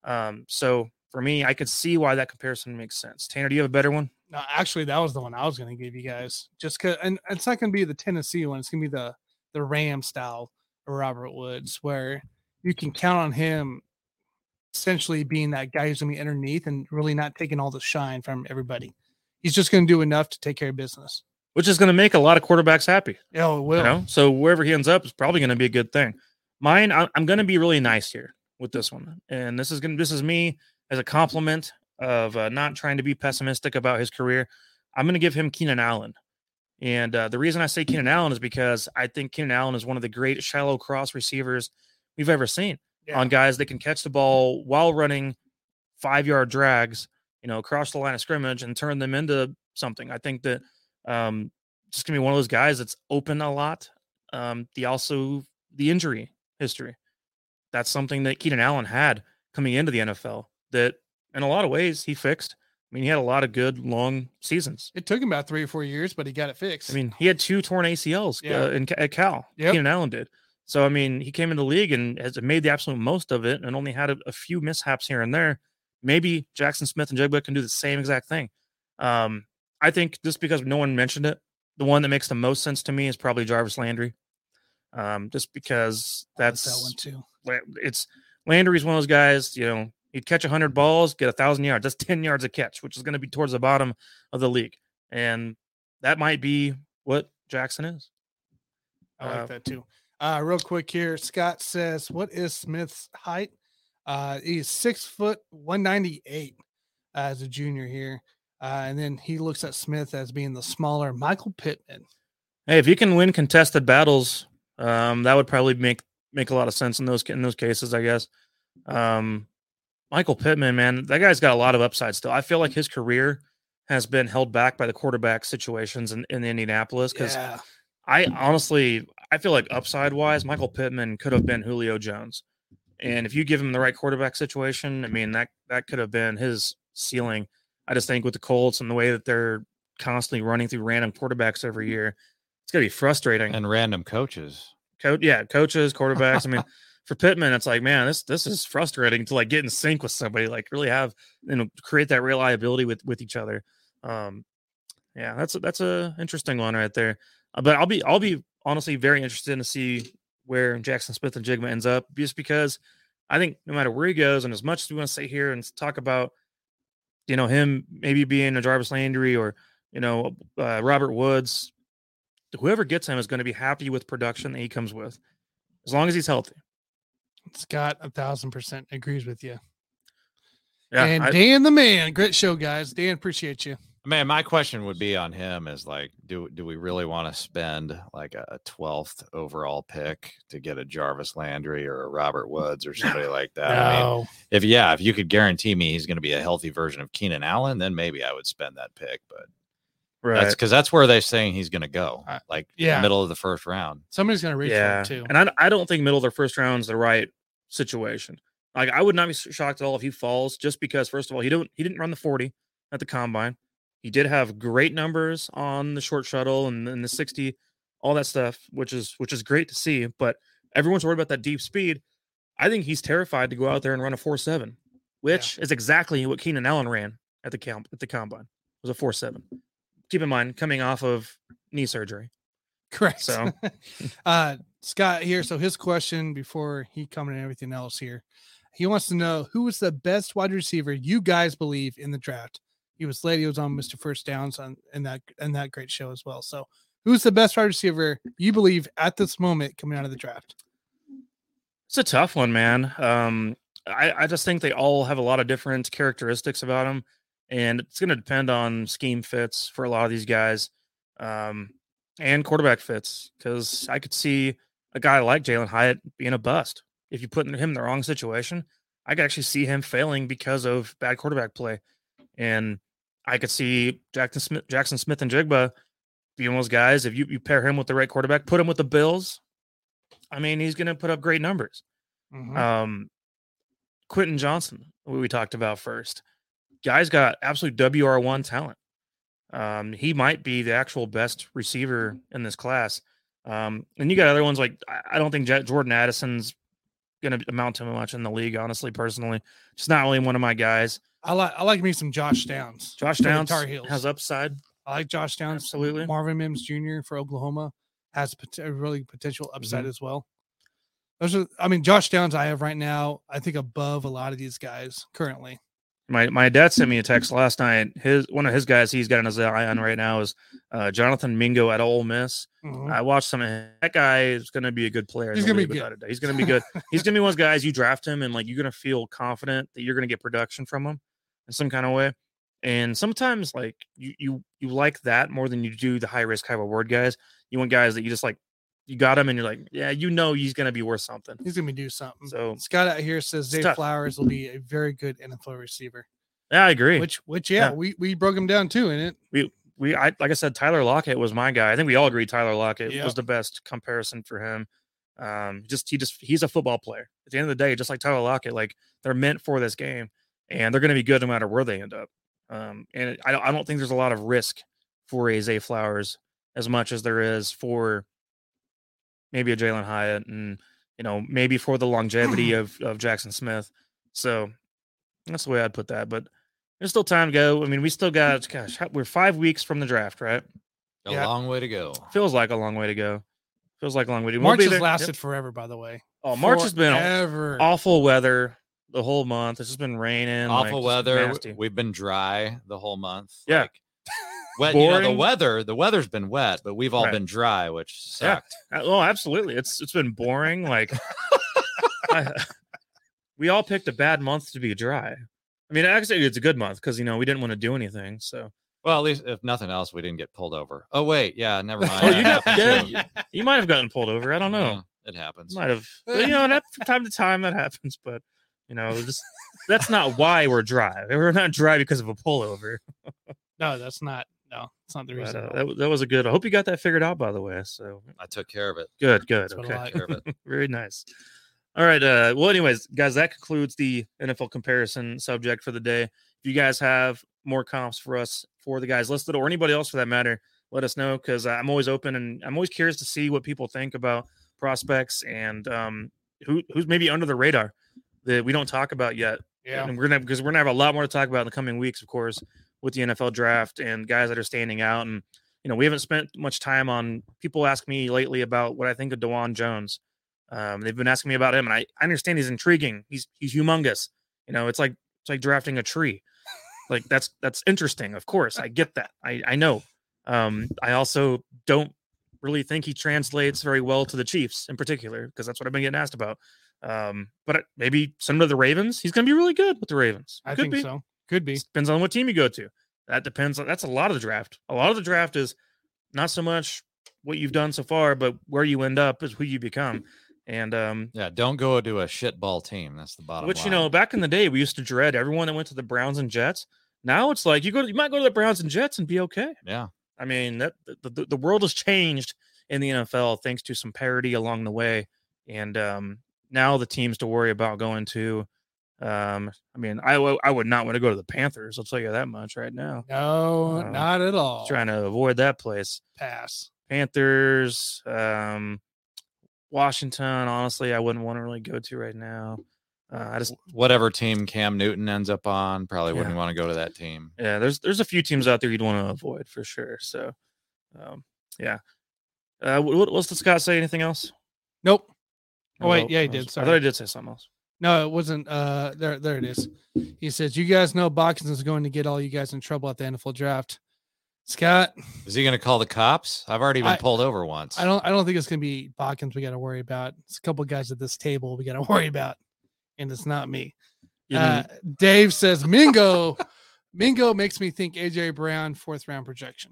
So for me, I could see why that comparison makes sense. Tanner, do you have a better one? No, actually, that was the one I was going to give you guys. Just because, and it's not going to be the Tennessee one. It's going to be the Ram style of Robert Woods, where you can count on him essentially being that guy who's going to be underneath and really not taking all the shine from everybody. He's just going to do enough to take care of business, which is going to make a lot of quarterbacks happy. Yeah, it will. So wherever he ends up is probably going to be a good thing. Mine, I'm going to be really nice here with this one, and this is me as a compliment of not trying to be pessimistic about his career. I'm going to give him Keenan Allen. And the reason I say Keenan Allen is because I think Keenan Allen is one of the great shallow cross receivers we've ever seen on guys that can catch the ball while running 5-yard drags, across the line of scrimmage and turn them into something. I think that just going to be one of those guys that's open a lot. The injury history. That's something that Keenan Allen had coming into the NFL that in a lot of ways he fixed. I mean, he had a lot of good long seasons. It took him about 3 or 4 years, but he got it fixed. I mean, he had 2 torn ACLs at Cal. Yep. Keenan Allen did. So, I mean, he came in the league and has made the absolute most of it and only had a few mishaps here and there. Maybe Jackson Smith and Jigba can do the same exact thing. I think just because no one mentioned it, the one that makes the most sense to me is probably Jarvis Landry. Just because that's that one too. It's Landry's one of those guys, he'd catch 100 balls, get 1,000 yards. That's 10 yards a catch, which is going to be towards the bottom of the league. And that might be what Jackson is. I like that too. Real quick here, Scott says, what is Smith's height? He's 6'198" as a junior here. And then he looks at Smith as being the smaller Michael Pittman. Hey, if you can win contested battles, that would probably make a lot of sense in those cases, I guess. Michael Pittman, man, that guy's got a lot of upside still. I feel like his career has been held back by the quarterback situations in Indianapolis because I feel like upside wise, Michael Pittman could have been Julio Jones. And if you give him the right quarterback situation, I mean, that could have been his ceiling. I just think with the Colts and the way that they're constantly running through random quarterbacks every year, it's going to be frustrating. And random coaches. Coaches, quarterbacks. I mean, for Pittman, it's like, man, this is frustrating to like get in sync with somebody, like really have, create that reliability with each other. That's a interesting one right there. But I'll be honestly very interested to see where Jackson Smith and Jigma ends up, just because I think no matter where he goes, and as much as we want to sit here and talk about, him maybe being a Jarvis Landry or, Robert Woods, whoever gets him is going to be happy with production that he comes with, as long as he's healthy. Scott 1,000% agrees with you. Yeah, and Dan the man, great show, guys. Dan, appreciate you. Man, my question would be on him is like, do we really want to spend like a 12th overall pick to get a Jarvis Landry or a Robert Woods or somebody like that? No. I mean, if you could guarantee me he's going to be a healthy version of Keenan Allen, then maybe I would spend that pick. But right, that's where they're saying he's going to go, like middle of the first round. Somebody's going to reach for it too. And I don't think middle of the first round is the right situation. Like, I would not be shocked at all if he falls, just because, first of all, he didn't run the 40 at the combine. He did have great numbers on the short shuttle and the 60, all that stuff, which is great to see. But everyone's worried about that deep speed. I think he's terrified to go out there and run a 4.7, which is exactly what Keenan Allen ran at the combine. It was a 4.7. Keep in mind, coming off of knee surgery. Correct. So, Scott here. So his question before he coming and everything else here, he wants to know who is the best wide receiver you guys believe in the draft. He was late. He was on Mr. First Downs in that great show as well. So who's the best wide receiver you believe at this moment coming out of the draft? It's a tough one, man. I just think they all have a lot of different characteristics about them, and it's going to depend on scheme fits for a lot of these guys, and quarterback fits, because I could see a guy like Jalen Hyatt being a bust. If you put him in the wrong situation, I could actually see him failing because of bad quarterback play. And I could see Jackson Smith and Jigba being one of those guys. If you pair him with the right quarterback, put him with the Bills, I mean, he's going to put up great numbers. Mm-hmm. Quentin Johnson, who we talked about first, guy's got absolute WR1 talent. He might be the actual best receiver in this class. And you got other ones like, I don't think Jordan Addison's going to amount to much in the league, honestly, personally. Just not really one of my guys. I like me some Josh Downs. Josh Downs has upside. I like Josh Downs. Absolutely. Marvin Mims Jr. for Oklahoma has a really potential upside as well. Josh Downs I have right now, I think above a lot of these guys currently. My dad sent me a text last night. One of his guys he's got in his eye on right now is Jonathan Mingo at Ole Miss. Mm-hmm. I watched some of him. That guy is going to be a good player. He's going to be good. He's going to be good. He's going to be one of those guys you draft him and like you're going to feel confident that you're going to get production from him in some kind of way. And sometimes like you like that more than you do the high risk, high reward guys. You want guys that you just like, you got him and you're like, yeah, he's going to be worth something. He's going to do something. So Scott out here says Zay Flowers will be a very good NFL receiver. Yeah, I agree. Which we broke him down too in it. Like I said, Tyler Lockett was my guy. I think we all agree Tyler Lockett was the best comparison for him. He's a football player. At the end of the day, just like Tyler Lockett, like they're meant for this game and they're going to be good no matter where they end up. And I don't think there's a lot of risk for a Zay Flowers as much as there is for maybe a Jalen Hyatt and, maybe for the longevity of Jackson Smith. So that's the way I'd put that. But there's still time to go. I mean, we still got, we're 5 weeks from the draft, right? A long way to go. Feels like a long way to go. Feels like a long way to go. March has lasted forever, by the way. Oh, March has been forever. Awful weather the whole month. It's just been raining. Awful weather. We've been dry the whole month. Yeah. Wet, the weather's been wet, but we've all been dry, which sucked. Yeah. Oh, absolutely. It's been boring. Like we all picked a bad month to be dry. I mean, actually, it's a good month because we didn't want to do anything. So, well, at least if nothing else, we didn't get pulled over. Oh wait, yeah, never mind. Oh, you might have gotten pulled over. I don't know. It happens. Might have. From time to time that happens, but that's not why we're dry. We're not dry because of a pullover. No, that's not. No, it's not the reason. That was a good. I hope you got that figured out, by the way. So I took care of it. Good. That's Okay. Care of it. Very nice. All right. Well, anyways, guys, that concludes the NFL comparison subject for the day. If you guys have more comps for us, for the guys listed, or anybody else for that matter, let us know, because I'm always open and I'm always curious to see what people think about prospects and who's maybe under the radar that we don't talk about yet. Yeah. And we're gonna have a lot more to talk about in the coming weeks, of course, with the NFL draft and guys that are standing out. And we haven't spent much time on. People ask me lately about what I think of DeJuan Jones. They've been asking me about him, and I understand he's intriguing. He's humongous. It's like drafting a tree. Like that's interesting. Of course, I get that. I know. I also don't really think he translates very well to the Chiefs in particular, because that's what I've been getting asked about. But maybe some of the Ravens. He's going to be really good with the Ravens. I think so. Could be. Depends on what team you go to. That depends. That's a lot of the draft. A lot of the draft is not so much what you've done so far, but where you end up is who you become. And don't go to a shitball team. That's the bottom line. Back in the day, we used to dread everyone that went to the Browns and Jets. Now it's like you might go to the Browns and Jets and be okay. Yeah. I mean, that the world has changed in the NFL thanks to some parity along the way. And now the teams to worry about going to, I would not want to go to the Panthers. I'll tell you that much right now. No, not at all. Trying to avoid that place. Pass. Panthers, Washington, honestly, I wouldn't want to really go to right now. I just whatever team Cam Newton ends up on, probably wouldn't want to go to that team. Yeah, there's a few teams out there you'd want to avoid for sure. So, yeah. Let's Scott say anything else? Nope. Oh wait, yeah, he did. Sorry, I thought I did say something else. No, it wasn't. There it is. He says, "You guys know Botkins is going to get all you guys in trouble at the NFL draft." Scott, is he going to call the cops? I've already been pulled over once. I don't think it's going to be Botkins we got to worry about. It's a couple of guys at this table we got to worry about, and it's not me. Dave says Mingo makes me think AJ Brown 4th round projection.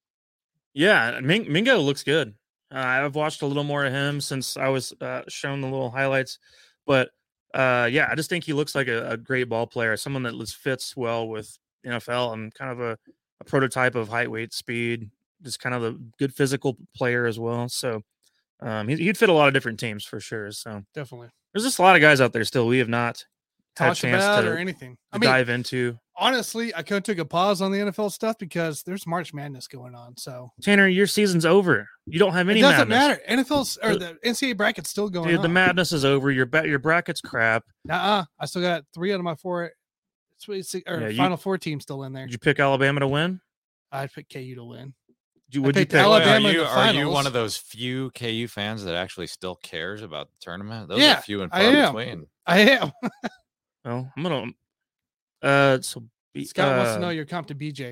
Yeah, Mingo looks good. I've watched a little more of him since I was shown the little highlights, but I just think he looks like a great ball player, someone that fits well with NFL and kind of a prototype of height, weight, speed, just kind of a good physical player as well. So he'd fit a lot of different teams for sure. So definitely, there's just a lot of guys out there still we have not talked about or anything. Dive into. Honestly, I kind of took a pause on the NFL stuff because there's March Madness going on. So Tanner, your season's over. You don't have any. It doesn't madness. matter. NFL's or the NCAA bracket's still going on. The madness is over. Your bracket's crap. I still got 3 out of my 4. Final 4 teams still in there. Did you pick Alabama to win? I picked KU to win. Would you pick Alabama? Are you one of those few KU fans that actually still cares about the tournament? Those are few and far between. I am. Well, I'm gonna. Scott wants to know your comp to BJ.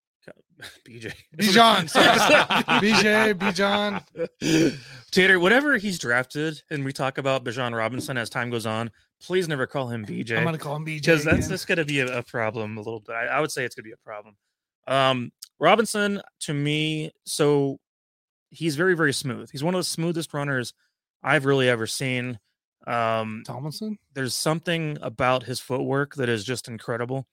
BJ. Bijan. BJ. Bijan. Tater, whatever he's drafted, and we talk about Bijan Robinson as time goes on, please never call him BJ. I'm going to call him BJ. Because that's just going to be a problem a little bit. I would say it's going to be a problem. Robinson, to me, so he's very, very smooth. He's one of the smoothest runners I've really ever seen. Tomlinson? There's something about his footwork that is just incredible.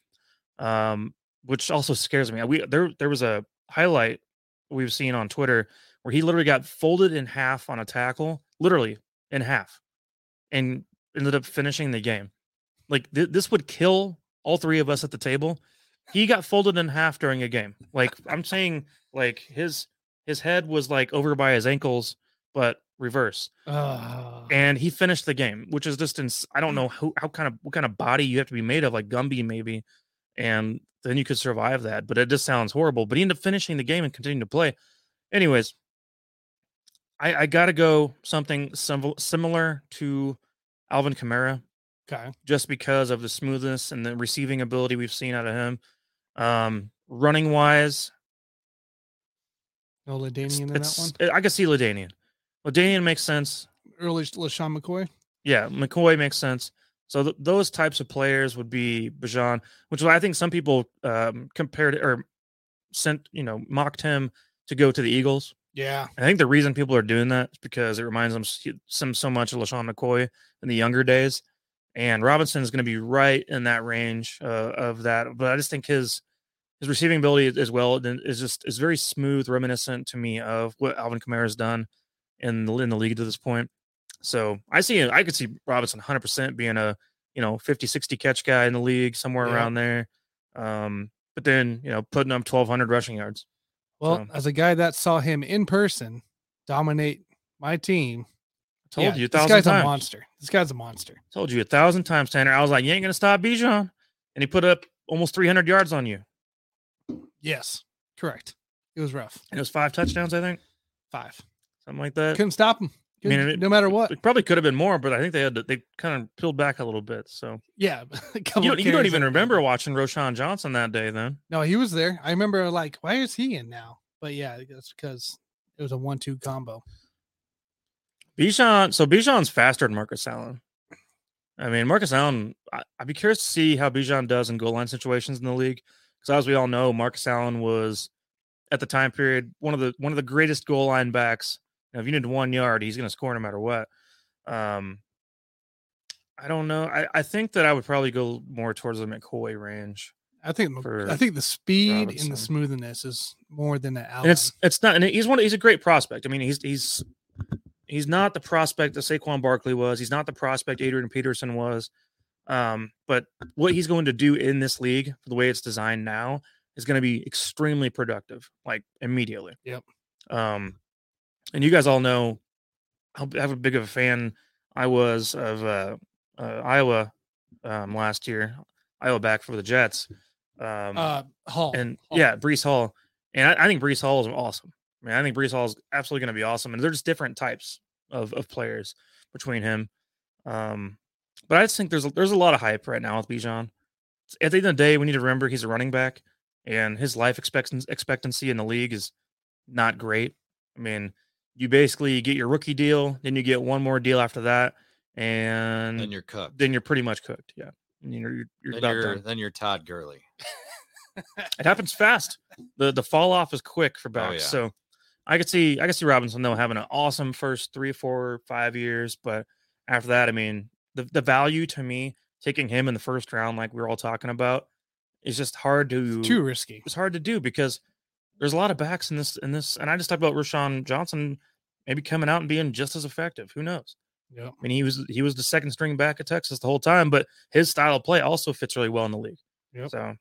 Which also scares me. There was a highlight we've seen on Twitter where he literally got folded in half on a tackle, literally in half, and ended up finishing the game. Like this would kill all 3 of us at the table. he got folded in half during a game. Like I'm saying, like his head was like over by his ankles, but reverse. And he finished the game, which is just I don't know what kind of body you have to be made of, like Gumby maybe, and then you could survive that. But it just sounds horrible. But he ended up finishing the game and continuing to play. Anyways, I gotta go something similar to Alvin Kamara. Okay. Just because of the smoothness and the receiving ability we've seen out of him. Running wise, No LaDainian in that one. I can see LaDainian. LaDainian makes sense. Early LaShawn McCoy. Yeah, McCoy makes sense. So those types of players would be Bijan, which I think some people compared or mocked him to go to the Eagles. Yeah, I think the reason people are doing that is because it reminds them so much of LaShawn McCoy in the younger days. And Robinson is going to be right in that range of that. But I just think his receiving ability as well is very smooth, reminiscent to me of what Alvin Kamara has done in the league to this point. So I could see Robinson 100% being a 50, 60 catch guy in the league, somewhere around there. But then putting up 1,200 rushing yards. Well, as a guy that saw him in person dominate my team, told you 1,000 times. This guy's a monster. This guy's a monster. Told you 1,000 times, Tanner. I was like, you ain't gonna stop Bijan, and he put up almost 300 yards on you. Yes, correct. It was rough. And it was 5 touchdowns, I think. 5, something like that. Couldn't stop him. No matter what. It probably could have been more, but I think they kind of peeled back a little bit. So yeah, you don't even remember watching Roschon Johnson that day, then? No, he was there. I remember why is he in now? But yeah, that's because it was a 1-2 combo. Bijan's faster than Marcus Allen. I mean, Marcus Allen, I'd be curious to see how Bijan does in goal line situations in the league. Because as we all know, Marcus Allen was at the time period one of the greatest goal line backs. If you need 1 yard, he's going to score no matter what. I don't know. I think that I would probably go more towards the McCoy range. I think the speed Robinson. And the smoothness is more than the Allen. And it's not. And he's a great prospect. I mean, he's not the prospect that Saquon Barkley was. He's not the prospect Adrian Peterson was. But what he's going to do in this league, the way it's designed now, is going to be extremely productive, like immediately. Yep. And you guys all know how big of a fan I was of Iowa last year. Iowa back for the Jets. Hall. Yeah, Breece Hall. And I think Breece Hall is awesome. I mean, I think Breece Hall is absolutely going to be awesome. And they're just different types of players between him. But I just think there's a lot of hype right now with Bijan. At the end of the day, we need to remember he's a running back, and his life expectancy in the league is not great. I mean, you basically get your rookie deal, then you get one more deal after that, and then you're cooked. Then you're pretty much cooked. Yeah, you're then you're Todd Gurley. It happens fast. The fall off is quick for backs. Oh, yeah. So I could see Robinson though having an awesome first 3, 4, 5 years, but after that, I mean, the value to me taking him in the first round, like we were all talking about, is just hard to. It's too risky. It's hard to do because there's a lot of backs in this, and I just talked about Roschon Johnson maybe coming out and being just as effective. Who knows? Yeah. I mean, he was the second string back at Texas the whole time, but his style of play also fits really well in the league. Yep. So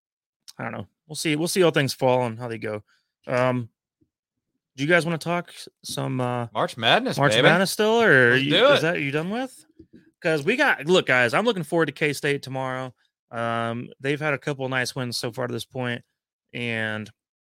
I don't know. We'll see how things fall and how they go. Do you guys want to talk some March Madness? Madness still, or is that you done with? Because look, guys, I'm looking forward to K-State tomorrow. They've had a couple of nice wins so far to this point, and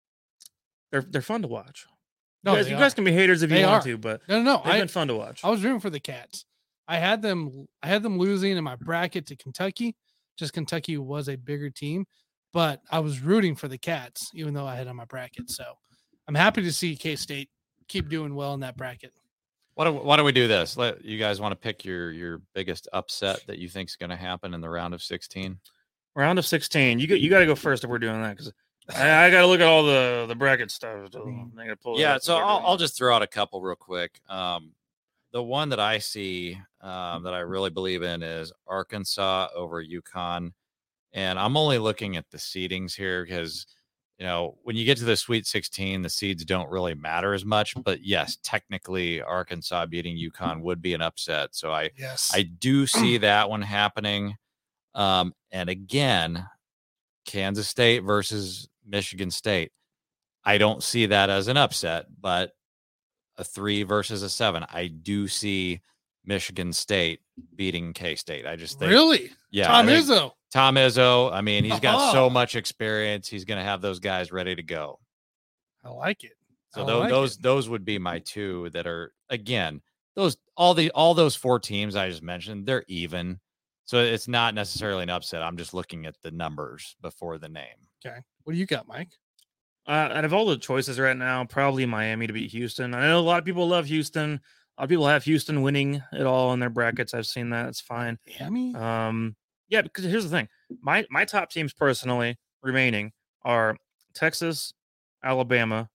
they're fun to watch. No, you guys can be haters if you want to, but no, they've been fun to watch. I was rooting for the Cats. I had them losing in my bracket to Kentucky. Just Kentucky was a bigger team, but I was rooting for the Cats, even though I had on my bracket. So I'm happy to see K-State keep doing well in that bracket. Why don't we do this? You guys want to pick your biggest upset that you think is going to happen in the round of 16? Round of 16. You got to go first if we're doing that, because I got to look at all the bracket stuff. Yeah, so I'll just throw out a couple real quick. The one that I see that I really believe in is Arkansas over UConn, and I'm only looking at the seedings here because when you get to the Sweet 16, the seeds don't really matter as much. But yes, technically, Arkansas beating UConn would be an upset. So I do see that one happening. And again, Kansas State versus Michigan State. I don't see that as an upset, but a 3 versus a 7. I do see Michigan State beating K-State. I just think, really, yeah, Tom Izzo. Tom Izzo. I mean, he's got so much experience. He's going to have those guys ready to go. I like it. So those would be my 2 that are, again, all those 4 teams I just mentioned, they're even. So it's not necessarily an upset. I'm just looking at the numbers before the name. Okay. What do you got, Mike? Out of all the choices right now, probably Miami to beat Houston. I know a lot of people love Houston. A lot of people have Houston winning it all in their brackets. I've seen that. It's fine. Miami? Yeah, because here's the thing. My top teams personally remaining are Texas, Alabama,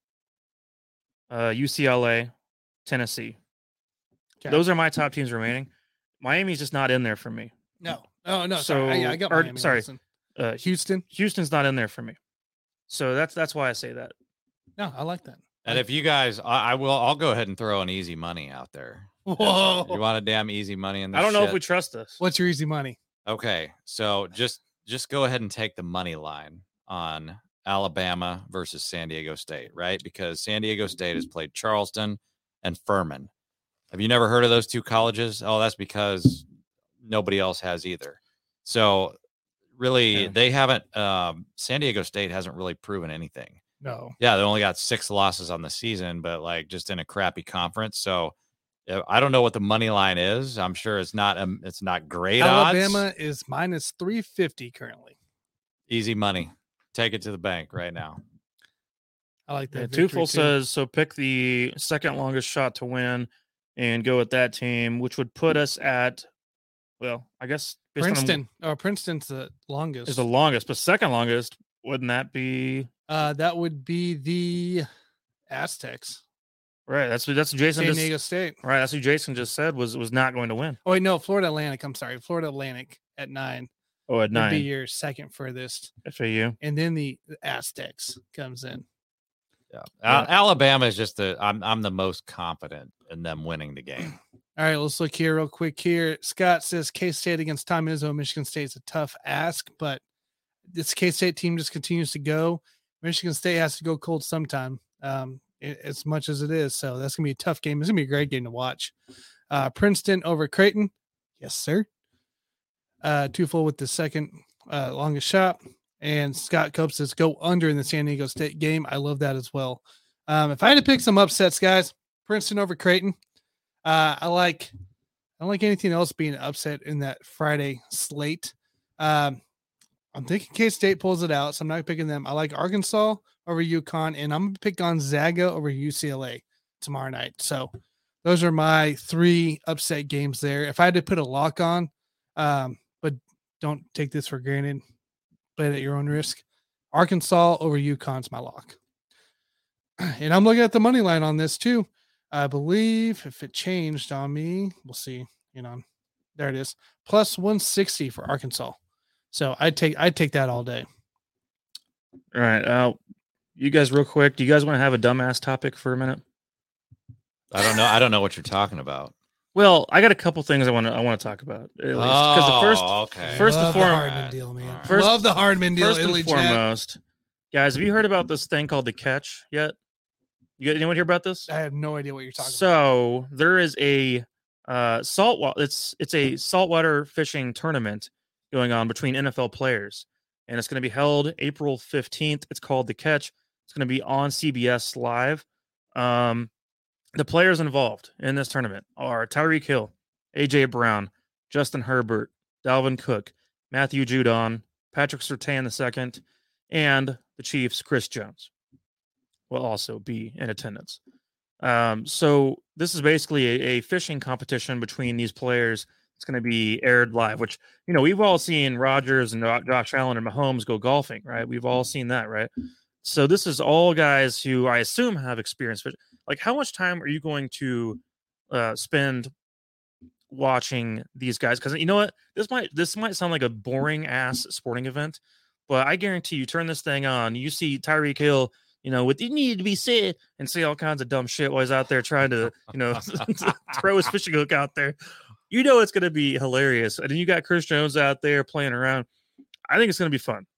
UCLA, Tennessee. Okay. Those are my top teams remaining. Miami's just not in there for me. No. Oh, no. So, sorry. I got Miami. Sorry. Houston. Houston's not in there for me. So that's why I say that. No, I like that. And if you guys, I'll go ahead and throw an easy money out there. Whoa. You want a damn easy money in this? I don't know if we trust this. What's your easy money? Okay. So just go ahead and take the money line on Alabama versus San Diego State, right? Because San Diego State has played Charleston and Furman. Have you never heard of those 2 colleges? Oh, that's because nobody else has either. So really, they haven't. San Diego State hasn't really proven anything. No. Yeah, they only got 6 losses on the season, but like just in a crappy conference. So I don't know what the money line is. I'm sure it's not great. Alabama odds. is minus 350 currently. Easy money. Take it to the bank right now. I like that. Tufel says so. Pick the second longest shot to win, and go with that team, which would put us at. Well, I guess Princeton. Princeton's the longest. Is the longest, but second longest, wouldn't that be? That would be the Aztecs. Right. That's Jason. San Diego State. Right. That's what Jason just said was not going to win. Oh wait, no, Florida Atlantic. I'm sorry, Florida Atlantic at 9. Oh, at 9 would be your second furthest. FAU. And then the Aztecs comes in. Yeah. Alabama is just I'm the most confident in them winning the game. All right, let's look here real quick here. Scott says K-State against Tom Izzo. Michigan State's a tough ask, but this K-State team just continues to go. Michigan State has to go cold sometime, as much as it is. So that's going to be a tough game. It's going to be a great game to watch. Princeton over Creighton. Yes, sir. Tufel with the second longest shot. And Scott Cope says go under in the San Diego State game. I love that as well. If I had to pick some upsets, guys, Princeton over Creighton. I don't like anything else being upset in that Friday slate. I'm thinking K-State pulls it out, so I'm not picking them. I like Arkansas over UConn, and I'm going to pick Gonzaga over UCLA tomorrow night. So those are my 3 upset games there. If I had to put a lock on, but don't take this for granted, play it at your own risk, Arkansas over UConn's my lock. And I'm looking at the money line on this too. I believe if it changed on me, we'll see. There it is. Plus 160 for Arkansas. So I'd take that all day. All right. You guys real quick. Do you guys want to have a dumbass topic for a minute? I don't know. I don't know what you're talking about. Well, I got a couple things I want to talk about. At least. First and foremost, Hardman deal, man. Love the Hardman deal. First and foremost, guys, have you heard about this thing called the catch yet? Anyone hear about this? I have no idea what you're talking about. So there is a saltwater. It's a saltwater fishing tournament going on between NFL players, and it's going to be held April 15th. It's called the Catch. It's going to be on CBS Live. The players involved in this tournament are Tyreek Hill, AJ Brown, Justin Herbert, Dalvin Cook, Matthew Judon, Patrick Surtain II, and the Chiefs' Chris Jones will also be in attendance. So this is basically a fishing competition between these players. It's going to be aired live, which, we've all seen Rodgers and Josh Allen and Mahomes go golfing, right? We've all seen that, right? So this is all guys who I assume have experience. But like, how much time are you going to spend watching these guys? Because you know what, this might sound like a boring ass sporting event, but I guarantee you turn this thing on, you see Tyreek Hill, what you need to be said, and say all kinds of dumb shit while he's out there trying to, throw his fishing hook out there. It's going to be hilarious. And then you got Chris Jones out there playing around. I think it's going to be fun.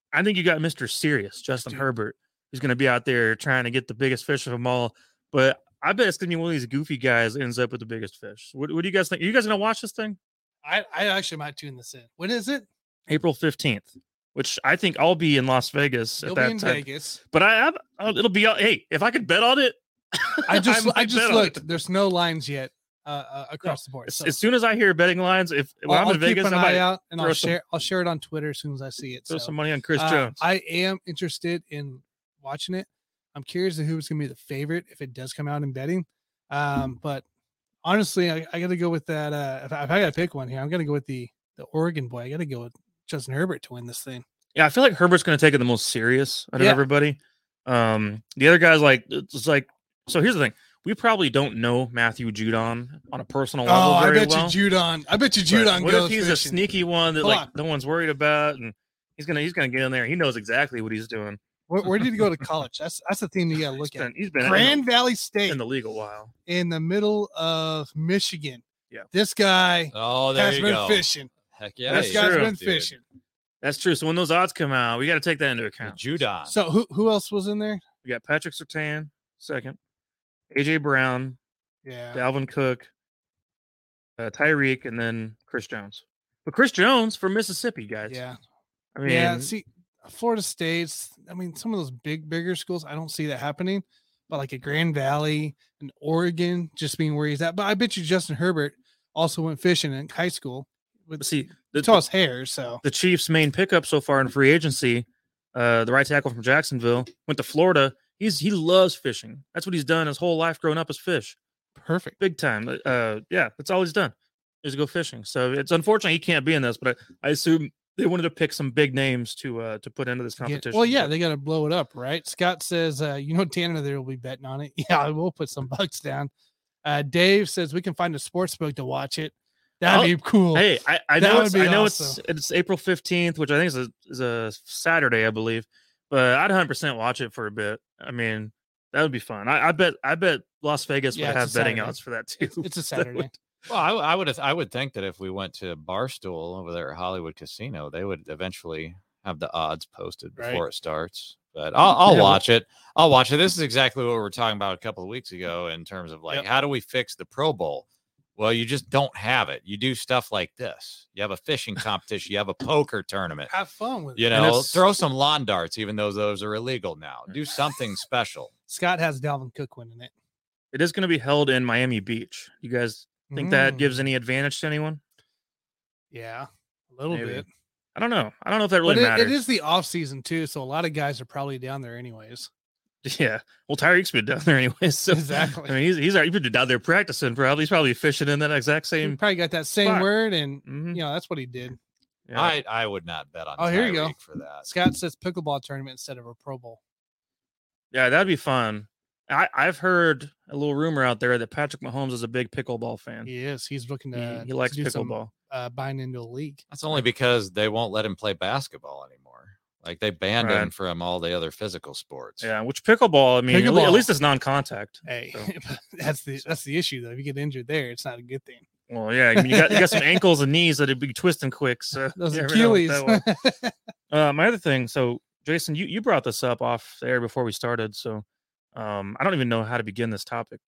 I think you got Mr. Serious, Justin Herbert, who's going to be out there trying to get the biggest fish of them all. But I bet it's going to be one of these goofy guys that ends up with the biggest fish. What do you guys think? Are you guys going to watch this thing? I actually might tune this in. When is it? April 15th, which I think I'll be in Las Vegas You'll at that be in time. Vegas. But it'll be, hey, if I could bet on it. I just looked. There's no lines yet across the board. So as soon as I hear betting lines, when I'm in Vegas, keep an eye out, and I'll I'll share it on Twitter as soon as I see it. Throw some money on Chris Jones. I am interested in watching it. I'm curious to who's going to be the favorite if it does come out in betting. But honestly, I got to go with that. If I got to pick one here, I'm going to go with the Oregon boy. I got to go with Justin Herbert to win this thing. Yeah, I feel like Herbert's going to take it the most serious out of everybody. The other guys, so here's the thing. We probably don't know Matthew Judon on a personal level. I bet you Judon what goes if he's fishing? a sneaky one that no one's worried about, and he's gonna get in there. He knows exactly what he's doing. Where did he go to college? That's the thing you got to look at. He's been Grand Valley State in the league a while, in the middle of Michigan. Yeah, this guy has been fishing. Heck yeah, this guy's been fishing. That's true. So when those odds come out, we got to take that into account. Judon. So who else was in there? We got Patrick Surtain, second. AJ Brown, Dalvin Cook, Tyreek, and then Chris Jones. But Chris Jones from Mississippi, guys. Yeah. I mean, see, Florida State's, some of those bigger schools, I don't see that happening. But like a Grand Valley and Oregon, just being where he's at. But I bet you Justin Herbert also went fishing in high school. His hair. So the Chiefs' main pickup so far in free agency, the right tackle from Jacksonville, went to Florida. He loves fishing. That's what he's done his whole life growing up, is fish. Perfect. Big time. That's all he's done is go fishing. So it's unfortunate he can't be in this, but I assume they wanted to pick some big names to put into this competition. They got to blow it up, right? Scott says, Tanner there will be betting on it. Yeah, I will put some bucks down. Dave says we can find a sports book to watch it. That'd be cool. Hey, I know it's April 15th, which I think is a Saturday, I believe. But I'd 100% watch it for a bit. I mean, that would be fun. I bet Las Vegas would have betting odds for that too. It's a Saturday. Well, I would think that if we went to Barstool over there at Hollywood Casino, they would eventually have the odds posted before it starts. But I'll watch it. I'll watch it. This is exactly what we were talking about a couple of weeks ago in terms of how do we fix the Pro Bowl? Well, you just don't have it. You do stuff like this. You have a fishing competition. You have a poker tournament. Have fun with it. Throw some lawn darts, even though those are illegal now. Do something special. Scott has Dalvin Cook winning it. It is going to be held in Miami Beach. You guys think that gives any advantage to anyone? Yeah, a little bit. I don't know. I don't know if that really matters. It is the off season too, so a lot of guys are probably down there anyways. Yeah, well, Tyreek's been down there anyways. So, exactly. I mean, he's already been down there practicing. He's probably fishing in that exact same. He probably got that same spot. Word, and that's what he did. Yeah. I would not bet on. Here you go for that. Scott says pickleball tournament instead of a Pro Bowl. Yeah, that'd be fun. I've heard a little rumor out there that Patrick Mahomes is a big pickleball fan. He is. He's looking to. He likes pickleball. Buying into a league. That's only because they won't let him play basketball anymore. Like they banned him from all the other physical sports. Yeah, which pickleball? I mean, at least it's non-contact. Hey, so. that's the issue though. If you get injured there, it's not a good thing. Well, yeah, I mean, you got some ankles and knees that'd be twisting quick. So those Achilles. My other thing. So, Jason, you brought this up off air before we started. So, I don't even know how to begin this topic.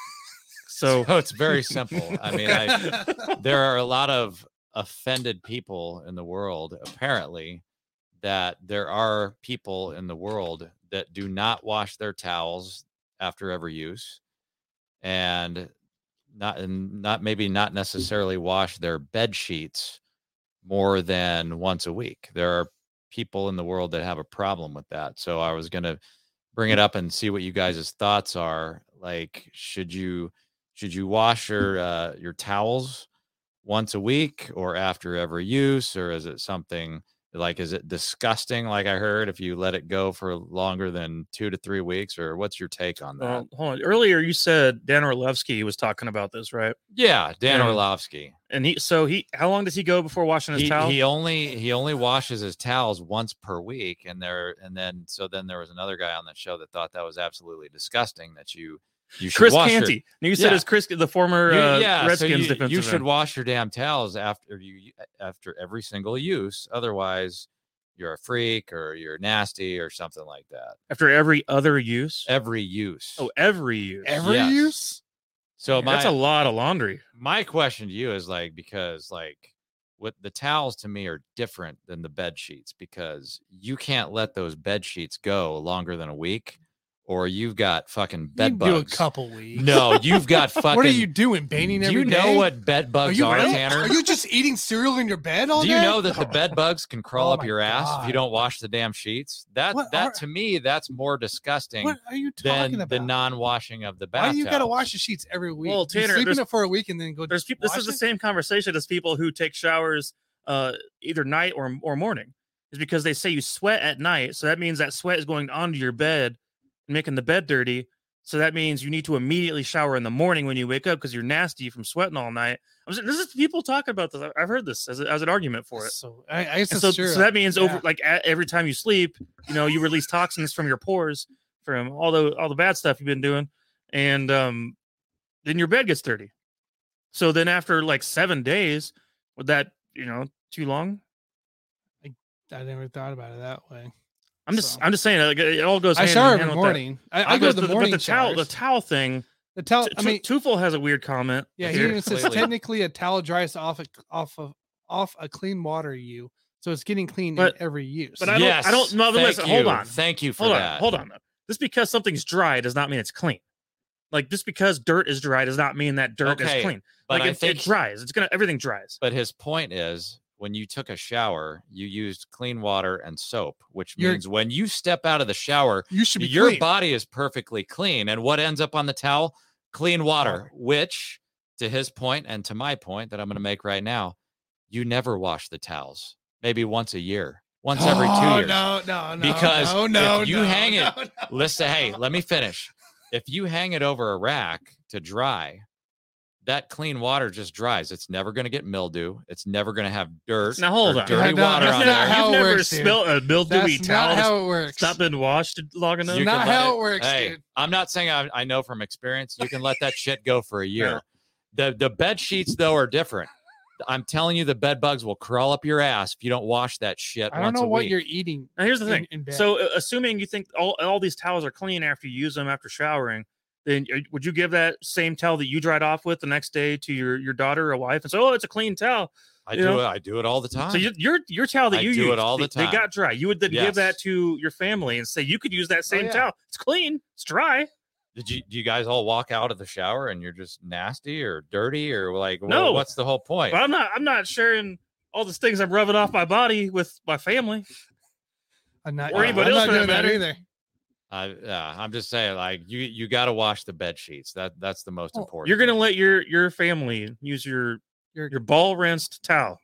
So it's very simple. I mean, there are a lot of offended people in the world, apparently. That there are people in the world that do not wash their towels after every use, and not necessarily wash their bed sheets more than once a week. There are people in the world that have a problem with that. So I was going to bring it up and see what you guys' thoughts are. Like, should you wash your towels once a week or after every use, or is it something? Like, is it disgusting? Like I heard, if you let it go for longer than 2 to 3 weeks, or what's your take on that? Hold on. Earlier, you said Dan Orlovsky was talking about this, right? Yeah, Dan Orlovsky. And how long does he go before washing his towels? He only washes his towels once per week, and then there was another guy on that show that thought that was absolutely disgusing. That you should Chris wash Canty. You said it's Chris, the former Redskins defensive. You should wash your damn towels after every single use. Otherwise, you're a freak or you're nasty or something like that. After every other use? Every use. Oh, every use. Every Yes. use? So That's a lot of laundry. my question to you is like, because like what the towels to me are different than the bed sheets, because you can't let those bed sheets go longer than a week, or you've got fucking bed You bugs. do a couple weeks. No, you've got fucking. What are you doing? Bathing Do every you day? know what bed bugs are, really? Tanner? Are you just eating cereal in your bed all Do day? you know that the bed bugs can crawl Oh up my your ass if you God. don't wash the damn sheets? That What that are- to me, that's more disgusting What are you talking than about? the non-washing of the Why bath do you got to towels. wash the sheets every week? Well, You Tanner, sleep in there's- it for a week and then go. There's people. This wash is the it? same conversation as people who take showers either night or morning. Is because they say you sweat at night, so that means that sweat is going onto your bed and making the bed dirty. So that means you need to immediately shower in the morning when you wake up because you're nasty from sweating all night. This is people talking about this. I've heard this as an argument for it. So I guess And it's so, true. so that means Yeah. every time you sleep, you release toxins from your pores from all the bad stuff you've been doing, and then your bed gets dirty. So then after like 7 days, would that too long? I never thought about it that way. I'm just saying like, it all goes. I hand in shower hand every with that. morning. I go to the morning but the showers. towel thing. The towel. I mean, Tufel has a weird comment. yeah, he here. even says Completely. technically a towel dries off a clean water you, so it's getting clean But- in every use. but I don't know. Thank Listen, you. hold on. Thank you for Hold that. on, hold on. Just because something's dry does not mean it's clean. Like just because dirt is dry does not mean that dirt Okay, is clean. But Like I it think dries. Everything dries. But his point is when you took a shower, you used clean water and soap, which You're- means when you step out of the shower, you should be your clean. body is perfectly clean. And what ends up on the towel? Clean water, which to his point and to my point that I'm going to make right now, you never wash the towels. Maybe once a year, once every 2 years. No, Because if you hang it- no. Listen, hey, let me finish. If you hang it over a rack to dry, that clean water just dries. It's never going to get mildew. It's never going to have dirt. Now, hold or on. dirty No, water that's on not there. how You've it never works, dude. spilled a mildewy That's towel. not that's how it works. not been washed long enough. You Not can let how it- it works, Hey, dude. I'm not saying I know from experience. You can let that shit go for a year. The bed sheets though are different. I'm telling you, the bed bugs will crawl up your ass if you don't wash that shit I don't once know a what week. you're eating. Now here's the thing. in bed. So assuming you think all these towels are clean after you use them after showering, then would you give that same towel that you dried off with the next day to your daughter or wife and say, "Oh, it's a clean towel"? I you do know? it. I do it all the time. So your towel that I you do it used, all the they time. got dry. You would then give Yes. that to your family and say you could use that same yeah. towel. It's clean. It's dry. Do you guys all walk out of the shower and you're just nasty or dirty or like No. what's the whole point? But I'm not sharing all these things I'm rubbing off my body with my family. I'm not, or anybody I'm else not for that doing that matter. either. I'm just saying, like you got to wash the bed sheets. That's the most Well, important. You're gonna thing. let your family use your ball rinsed towel.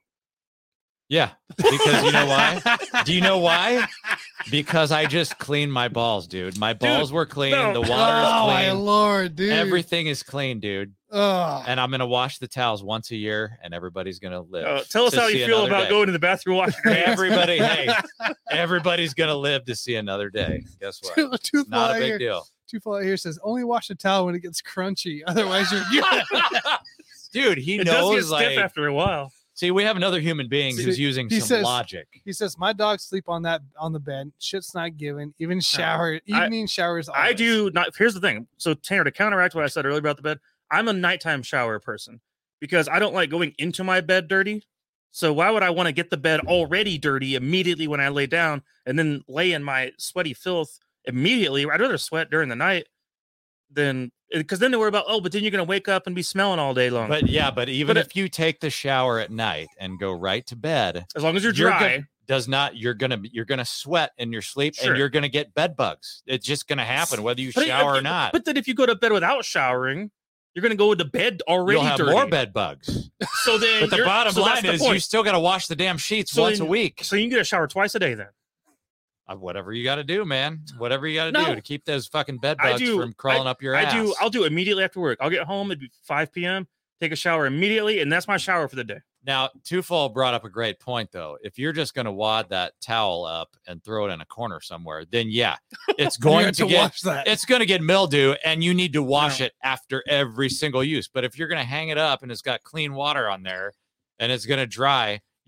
Yeah, because you know why? Do you know why? Because I just cleaned my balls, dude. My balls were clean. no. The water Oh my is clean. lord, dude! Everything is clean, dude. Oh, And I'm gonna wash the towels once a year, and everybody's gonna live. Tell us to how see you feel another about day. going to the bathroom washing your hands. Everybody, hey, everybody's gonna live to see another day. Guess what? Toothful Not a out big here. deal. Toothful out here says only wash the towel when it gets crunchy. Otherwise, you're good. Dude, he It does get knows. stiff Like, after a while. see, we have another human being See, who's using he some says- logic. He says my dogs sleep on the bed. Shit's not given. Even shower, evening showers. I always. do not. Here's the thing. So Tanner, to counteract what I said earlier about the bed, I'm a nighttime shower person because I don't like going into my bed dirty. So why would I want to get the bed already dirty immediately when I lay down and then lay in my sweaty filth immediately? I'd rather sweat during the night than because then they worry about, oh, but then you're gonna wake up and be smelling all day long. But yeah, but even But if you take the shower at night and go right to bed, as long as you're you're dry, you're gonna sweat in your sleep Sure. and you're gonna get bed bugs. It's just gonna happen whether you But shower or not. But then if you go to bed without showering, you're gonna go to bed already You'll have dirty. more bed bugs. So then, But the bottom so that's line the is point. you still got to wash the damn sheets So once a then- week. So you can get a shower twice a day then. Whatever you got to do, man. Whatever you got to No. do to keep those fucking bed I bugs do- from crawling up your ass. I'll do it immediately after work. I'll get home. It'd be 5 p.m. Take a shower immediately, and that's my shower for the day. Now, Twofold brought up a great point, though. If you're just going to wad that towel up and throw it in a corner somewhere, then yeah, it's You going have to get wash that. it's going to get mildew, and you need to wash No. it after every single use. But if you're going to hang it up and it's got clean water on there, and it's going to dry,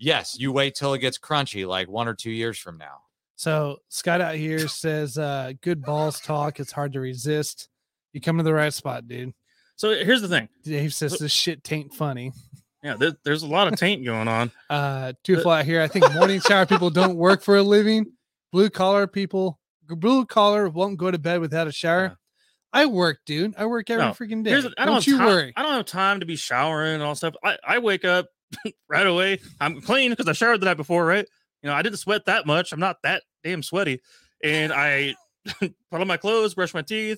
Yes, you wait till it gets crunchy, like 1 or 2 years from now. So Scott out here says, good balls talk. It's hard to resist. You come to the right spot, dude. So here's the thing. Dave says this shit tain't funny. Yeah, there's a lot of taint going on. Too flat here. I think morning shower people don't work for a living. Blue collar won't go to bed without a shower. Yeah. I work, dude. I work every No, freaking day. I Don't you worry. I don't have time to be showering and all stuff. I wake up right away. I'm clean because I showered the night before, right? I didn't sweat that much. I'm not that damn sweaty. And I put on my clothes, brush my teeth.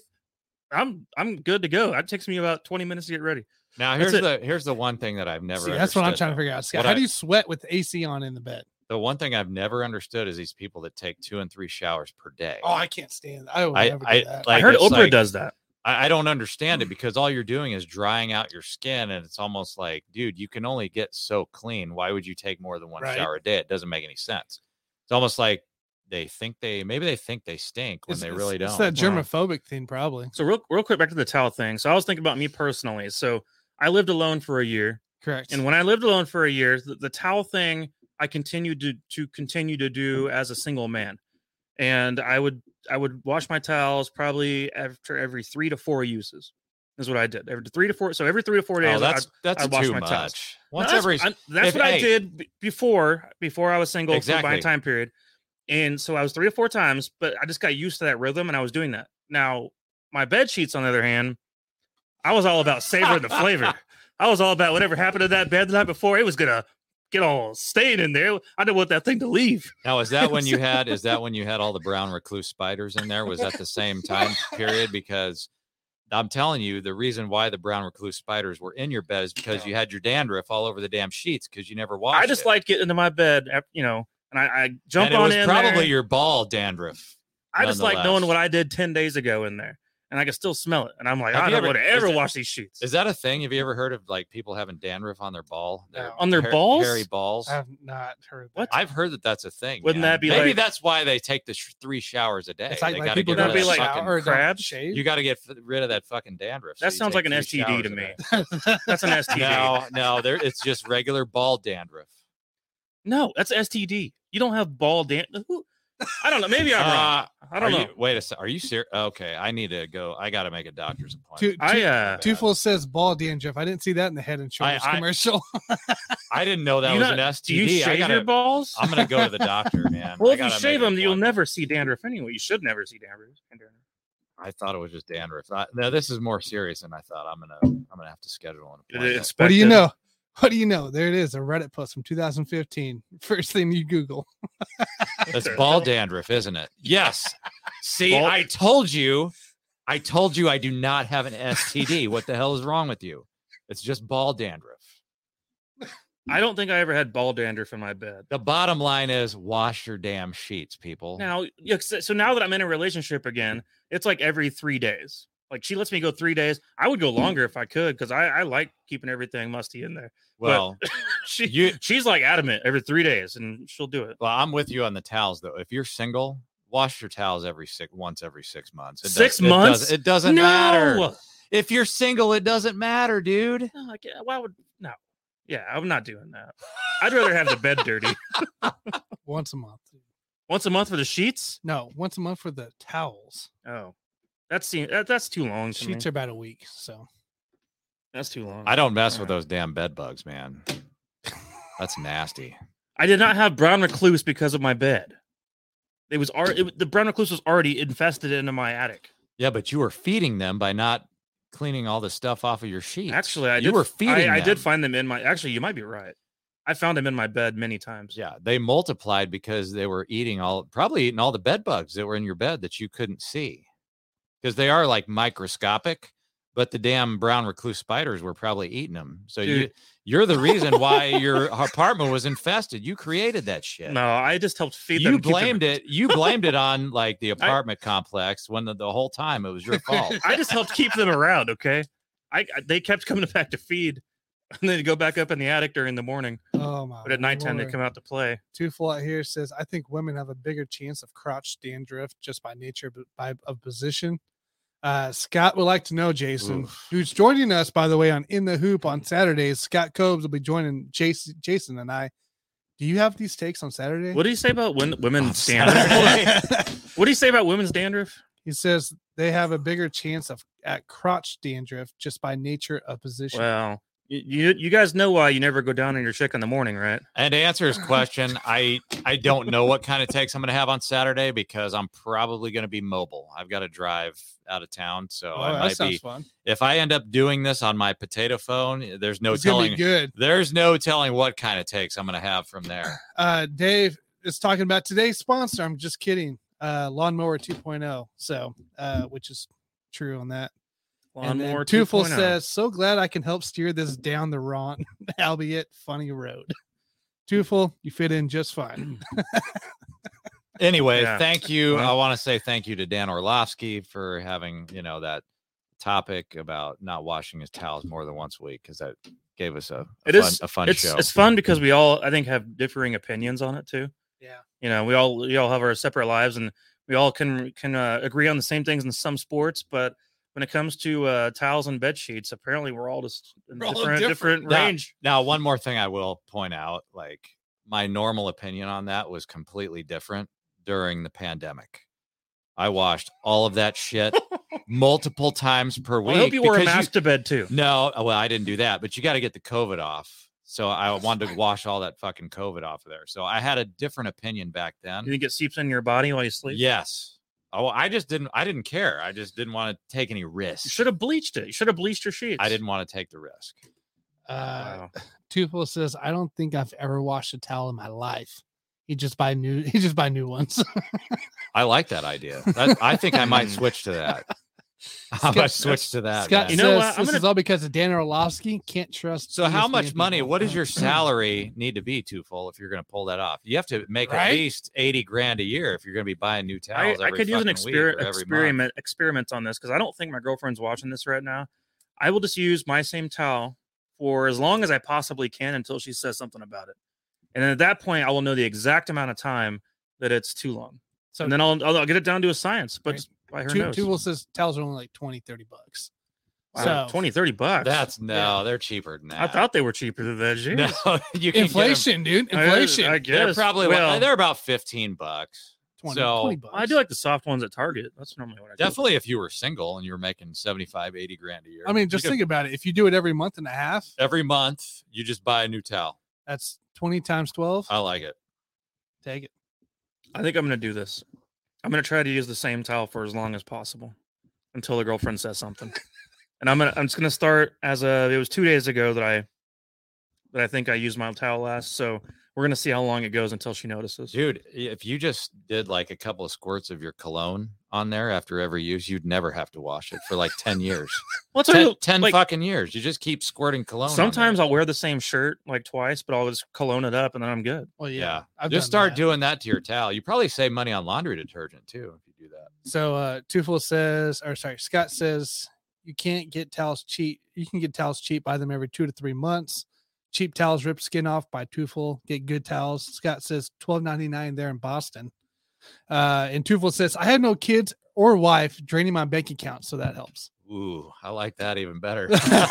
I'm good to go. It takes me about 20 minutes to get ready. Now here's the one thing that I've never. That's what I'm trying to figure out. Scott, how do you sweat with the AC on in the bed? The one thing I've never understood is these people that take 2 and 3 showers per day. Oh, I can't stand that. I would never do that. I heard Oprah does that. I don't understand it because all you're doing is drying out your skin, and it's almost like, dude, you can only get so clean. Why would you take more than one shower a day? It doesn't make any sense. It's almost like they think they stink when they really don't. It's that germophobic thing, probably. So real quick, back to the towel thing. So I was thinking about me personally. So I lived alone for a year. Correct. And when I lived alone for a year, the towel thing I continued to continue to do as a single man. And I would wash my towels probably after every 3 to 4 uses. Is what I did. Every 3 to 4. So every 3 to 4 days, I'd wash my towels. That's what I did before I was single for my time period. And so I was 3 to 4 times, but I just got used to that rhythm and I was doing that. Now, my bed sheets, on the other hand, I was all about savoring the flavor. I was all about whatever happened to that bed the night before, it was gonna get all stained in there. I didn't want that thing to leave. Now, is that when you had all the brown recluse spiders in there? Was that the same time period? Because I'm telling you, the reason why the brown recluse spiders were in your bed is because you had your dandruff all over the damn sheets because you never washed it. I just like getting into my bed, and I jump on in. It was probably there. your ball dandruff. I just like knowing what I did 10 days ago in there. And I can still smell it. And I'm like, I don't want to ever wash these sheets. Is that a thing? Have you ever heard of like people having dandruff on their ball? On their balls? Hairy balls? I have not heard that. What? I've heard that that's a thing. Wouldn't that be maybe that's why they take the 3 showers a day. It's like, they got to get be like crabs. You got to get rid of that fucking dandruff. That sounds like an STD to me. That's an STD. No, it's just regular ball dandruff. No, that's STD. You don't have ball dandruff. I don't know. Maybe I'm wrong. I don't know. Wait a second. Are you serious? Okay, I need to go. I got to make a doctor's appointment. Tufel says ball dandruff. I didn't see that in the Head and Shoulders commercial. I didn't know that was an STD. Do you shave your balls? I'm gonna go to the doctor, man. Well, if you shave them, you'll never see dandruff anyway. You should never see dandruff. I thought it was just dandruff. No, this is more serious than I thought. I'm gonna have to schedule an appointment. What do you know? What do you know? There it is, a Reddit post from 2015. First thing you Google. That's ball dandruff, isn't it? Yes. See, I told you I do not have an STD. What the hell is wrong with you? It's just ball dandruff. I don't think I ever had ball dandruff in my bed. The bottom line is wash your damn sheets, people. Now, so now that I'm in a relationship again, it's like every 3 days. Like she lets me go 3 days. I would go longer if I could because I like keeping everything musty in there. Well, she's like adamant every 3 days and she'll do it. Well, I'm with you on the towels though. If you're single, wash your towels once every 6 months. 6 months? It doesn't matter. If you're single, it doesn't matter, dude. No, why would no? Yeah, I'm not doing that. I'd rather have the bed dirty. Once a month. Once a month for the sheets? No, once a month for the towels. Oh. That's too long. Sheets are about a week, so that's too long. I don't mess with those damn bed bugs, man. That's nasty. I did not have brown recluse because of my bed. The brown recluse was already infested into my attic. Yeah, but you were feeding them by not cleaning all the stuff off of your sheets. Actually, I did find them in my. Actually, you might be right. I found them in my bed many times. Yeah, they multiplied because they were probably eating all the bed bugs that were in your bed that you couldn't see. Because they are like microscopic, but the damn brown recluse spiders were probably eating them. So you're the reason why your apartment was infested. You created that shit. No, I just helped feed them. You blamed it on like the apartment complex when the whole time it was your fault. I just helped keep them around. Okay, they kept coming back to feed, and then go back up in the attic during the morning. Oh my! But at nighttime they come out to play. Tufel out here says, I think women have a bigger chance of crotch dandruff just by nature of position. Scott would like to know, Jason, who's joining us, by the way, on In the Hoop on Saturdays. Scott Cobes will be joining Jason and I Do you have these takes on Saturday? What do you say about women's dandruff? What do you say about women's dandruff? He says they have a bigger chance at crotch dandruff just by nature of position. Well, you guys know why you never go down on your chick in the morning, right? And to answer his question, I don't know what kind of takes I'm going to have on Saturday because I'm probably going to be mobile. I've got to drive out of town, so I might be. Fun. If I end up doing this on my potato phone, there's no It's telling. gonna be good. There's no telling what kind of takes I'm going to have from there. Dave is talking about today's sponsor. I'm just kidding. Lawnmower 2.0. So, which is true on that. Lawnmower 2.0. Tufel says, so glad I can help steer this down the wrong, albeit funny road. Tufel, you fit in just fine. Anyway, Yeah. thank you. Well- I want to say thank you to Dan Orlovsky for having, that topic about not washing his towels more than once a week, because that gave us a fun show. It's fun because we all, I think, have differing opinions on it too. Yeah. We all have our separate lives, and we all can agree on the same things in some sports, but when it comes to towels and bed sheets, apparently we're all just in different range. Now, one more thing I will point out, like my normal opinion on that was completely different during the pandemic. I washed all of that shit multiple times per week. Well, I hope you wore a mask to bed too. No, well, I didn't do that, but you got to get the COVID off. So I wanted to wash all that fucking COVID off of there. So I had a different opinion back then. You think it seeps in your body while you sleep? Yes. Oh, I didn't care. I just didn't want to take any risks. You should have bleached it. You should have bleached your sheets. I didn't want to take the risk. Wow. Tufel says, I don't think I've ever washed a towel in my life. He just buy new ones. I like that idea. I think I might switch to that. I might switch to that. Scott man. You know says, what? this is all because of Dan Orlovsky. Can't trust. So how ESPN much money, people. what does your salary need to be, Tufel, if you're going to pull that off? You have to make Right? at least $80,000 a year if you're going to be buying new towels. I could use an experiment. experiment on this because I don't think my girlfriend's watching this right now. I will just use my same towel for as long as I possibly can until she says something about it. And then at that point, I will know the exact amount of time that it's too long. So And then I'll get it down to a science, but Right. just by her nose. Tufel says towels are only like $20-$30. Wow, So 20, 30 bucks. They're cheaper than that. I thought they were cheaper than that. Jeez. No, you can inflation, dude. Inflation. I They're guess. probably they're about $15. 20, so, $20. I do like the soft ones at Target. That's normally what I do. Definitely, if you were single and you were making $75,000-$80,000 a year. I mean, just think about it. If you do it every month and a half, every month you just buy a new towel. that's 20 times 12. I like it. Take it. I think I'm going to do this. I'm going to try to use the same towel for as long as possible until the girlfriend says something. And I'm just going to start it was 2 days ago that I think I used my towel last. So we're going to see how long it goes until she notices. Dude, if you just did like a couple of squirts of your cologne on there after every use, you'd never have to wash it for like 10 years. Well, 10 fucking years. You just keep squirting cologne. Sometimes I'll wear the same shirt like twice, but I'll just cologne it up and then I'm good. Well, Yeah. I've Just done start that. doing that to your towel. You probably save money on laundry detergent too if you do that. So Tufel says, Scott says, you can't get towels cheap. You can get towels cheap. Buy them every 2 to 3 months. Cheap towels rip skin off by Tufel. Get good towels. Scott says $12.99 there in Boston. And Tufel says, I had no kids or wife draining my bank account, so that helps. Ooh, I like that even better.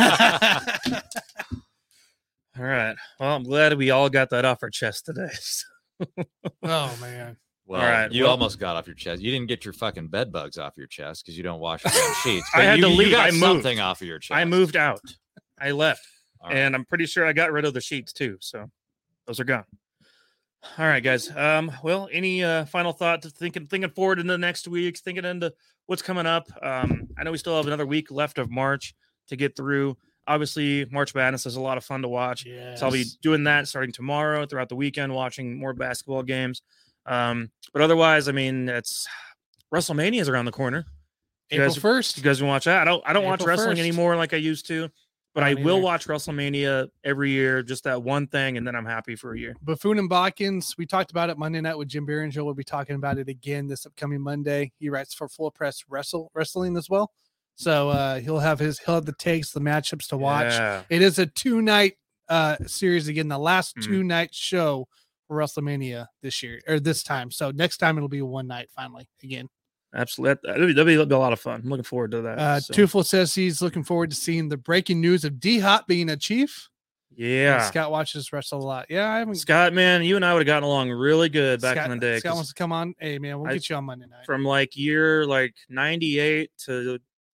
All right. Well, I'm glad we all got that off our chest today. Oh man. Well, All right, you well- almost got off your chest. You didn't get your fucking bed bugs off your chest because you don't wash your damn sheets. I but had you, to you leave. got I moved. something off of your chest. I moved out. I left. All right. And I'm pretty sure I got rid of the sheets too. So those are gone. All right, guys. Well, any final thought to thinking forward into the next week, thinking into what's coming up? I know we still have another week left of March to get through. Obviously, March Madness is a lot of fun to watch. Yeah. So I'll be doing that starting tomorrow throughout the weekend, watching more basketball games. But otherwise, I mean, it's WrestleMania is around the corner. You April guys- 1st. You guys can watch that. I don't watch April wrestling 1st. anymore like I used to, but I I don't will either. watch WrestleMania every year, just that one thing, and then I'm happy for a year. Buffoon and Botkins, we talked about it Monday night with Jim Berenger. We'll be talking about it again this upcoming Monday. He writes for Full Press Wrestling as well. So he'll have the takes, the matchups to watch. Yeah. It is a 2-night series again, the last Mhm. 2-night show for WrestleMania this year or this time. So next time it'll be a 1 night finally again. Absolutely. That'll be a lot of fun. I'm looking forward to that. So, Tufel says he's looking forward to seeing the breaking news of D Hop being a Chief. Yeah. Scott watches wrestle a lot. Yeah, I haven't. Scott, man, you and I would have gotten along really good back Scott, in the day. Scott wants to come on. Hey, man, we'll get you on Monday night. From like year like 98 to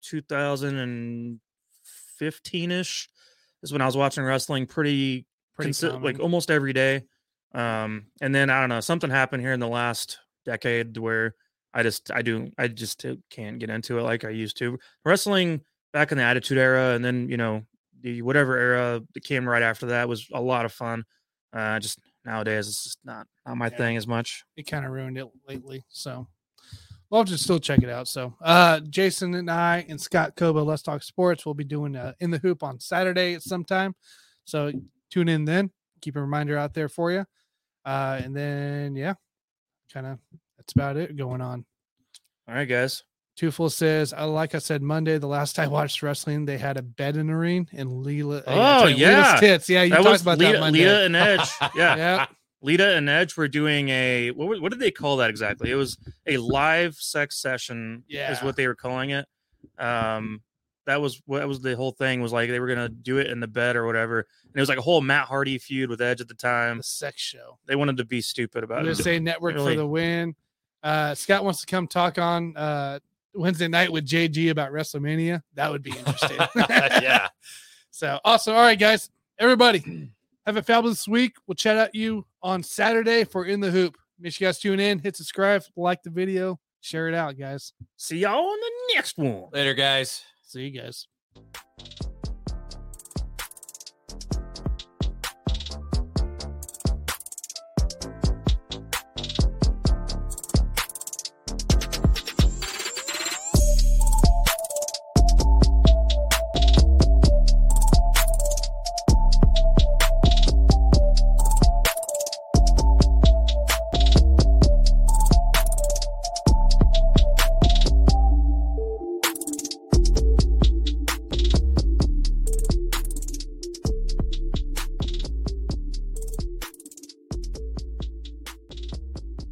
2015 ish is when I was watching wrestling pretty like almost every day. And then I don't know, something happened here in the last decade where I just can't get into it like I used to. Wrestling back in the Attitude Era, and then the whatever era that came right after that was a lot of fun. Just nowadays it's just not my thing as much. It kind of ruined it lately, so we'll have to still check it out. So Jason and I and Scott Koba, Let's Talk Sports, will be doing In the Hoop on Saturday at some time, so tune in then. Keep a reminder out there for you. And then that's about it going on. All right, guys. Twofull says, like I said, Monday, the last I watched wrestling, they had a bed in the ring and Lita. Lita's tits. Yeah, you talked about that Monday. Lita and Edge. Yeah. Yeah. Lita and Edge were doing a what did they call that exactly? It was a live sex session. Yeah. Is what they were calling it. That was the whole thing, was like they were gonna do it in the bed or whatever. And it was like a whole Matt Hardy feud with Edge at the time. The sex show. They wanted to be stupid about it. Say network for the win. Scott wants to come talk on Wednesday night with JG about WrestleMania. That would be interesting. Yeah. So awesome. All right, guys. Everybody, have a fabulous week. We'll chat at you on Saturday for In the Hoop. Make sure you guys tune in, hit subscribe, like the video, share it out, guys. See y'all on the next one. Later, guys. See you guys.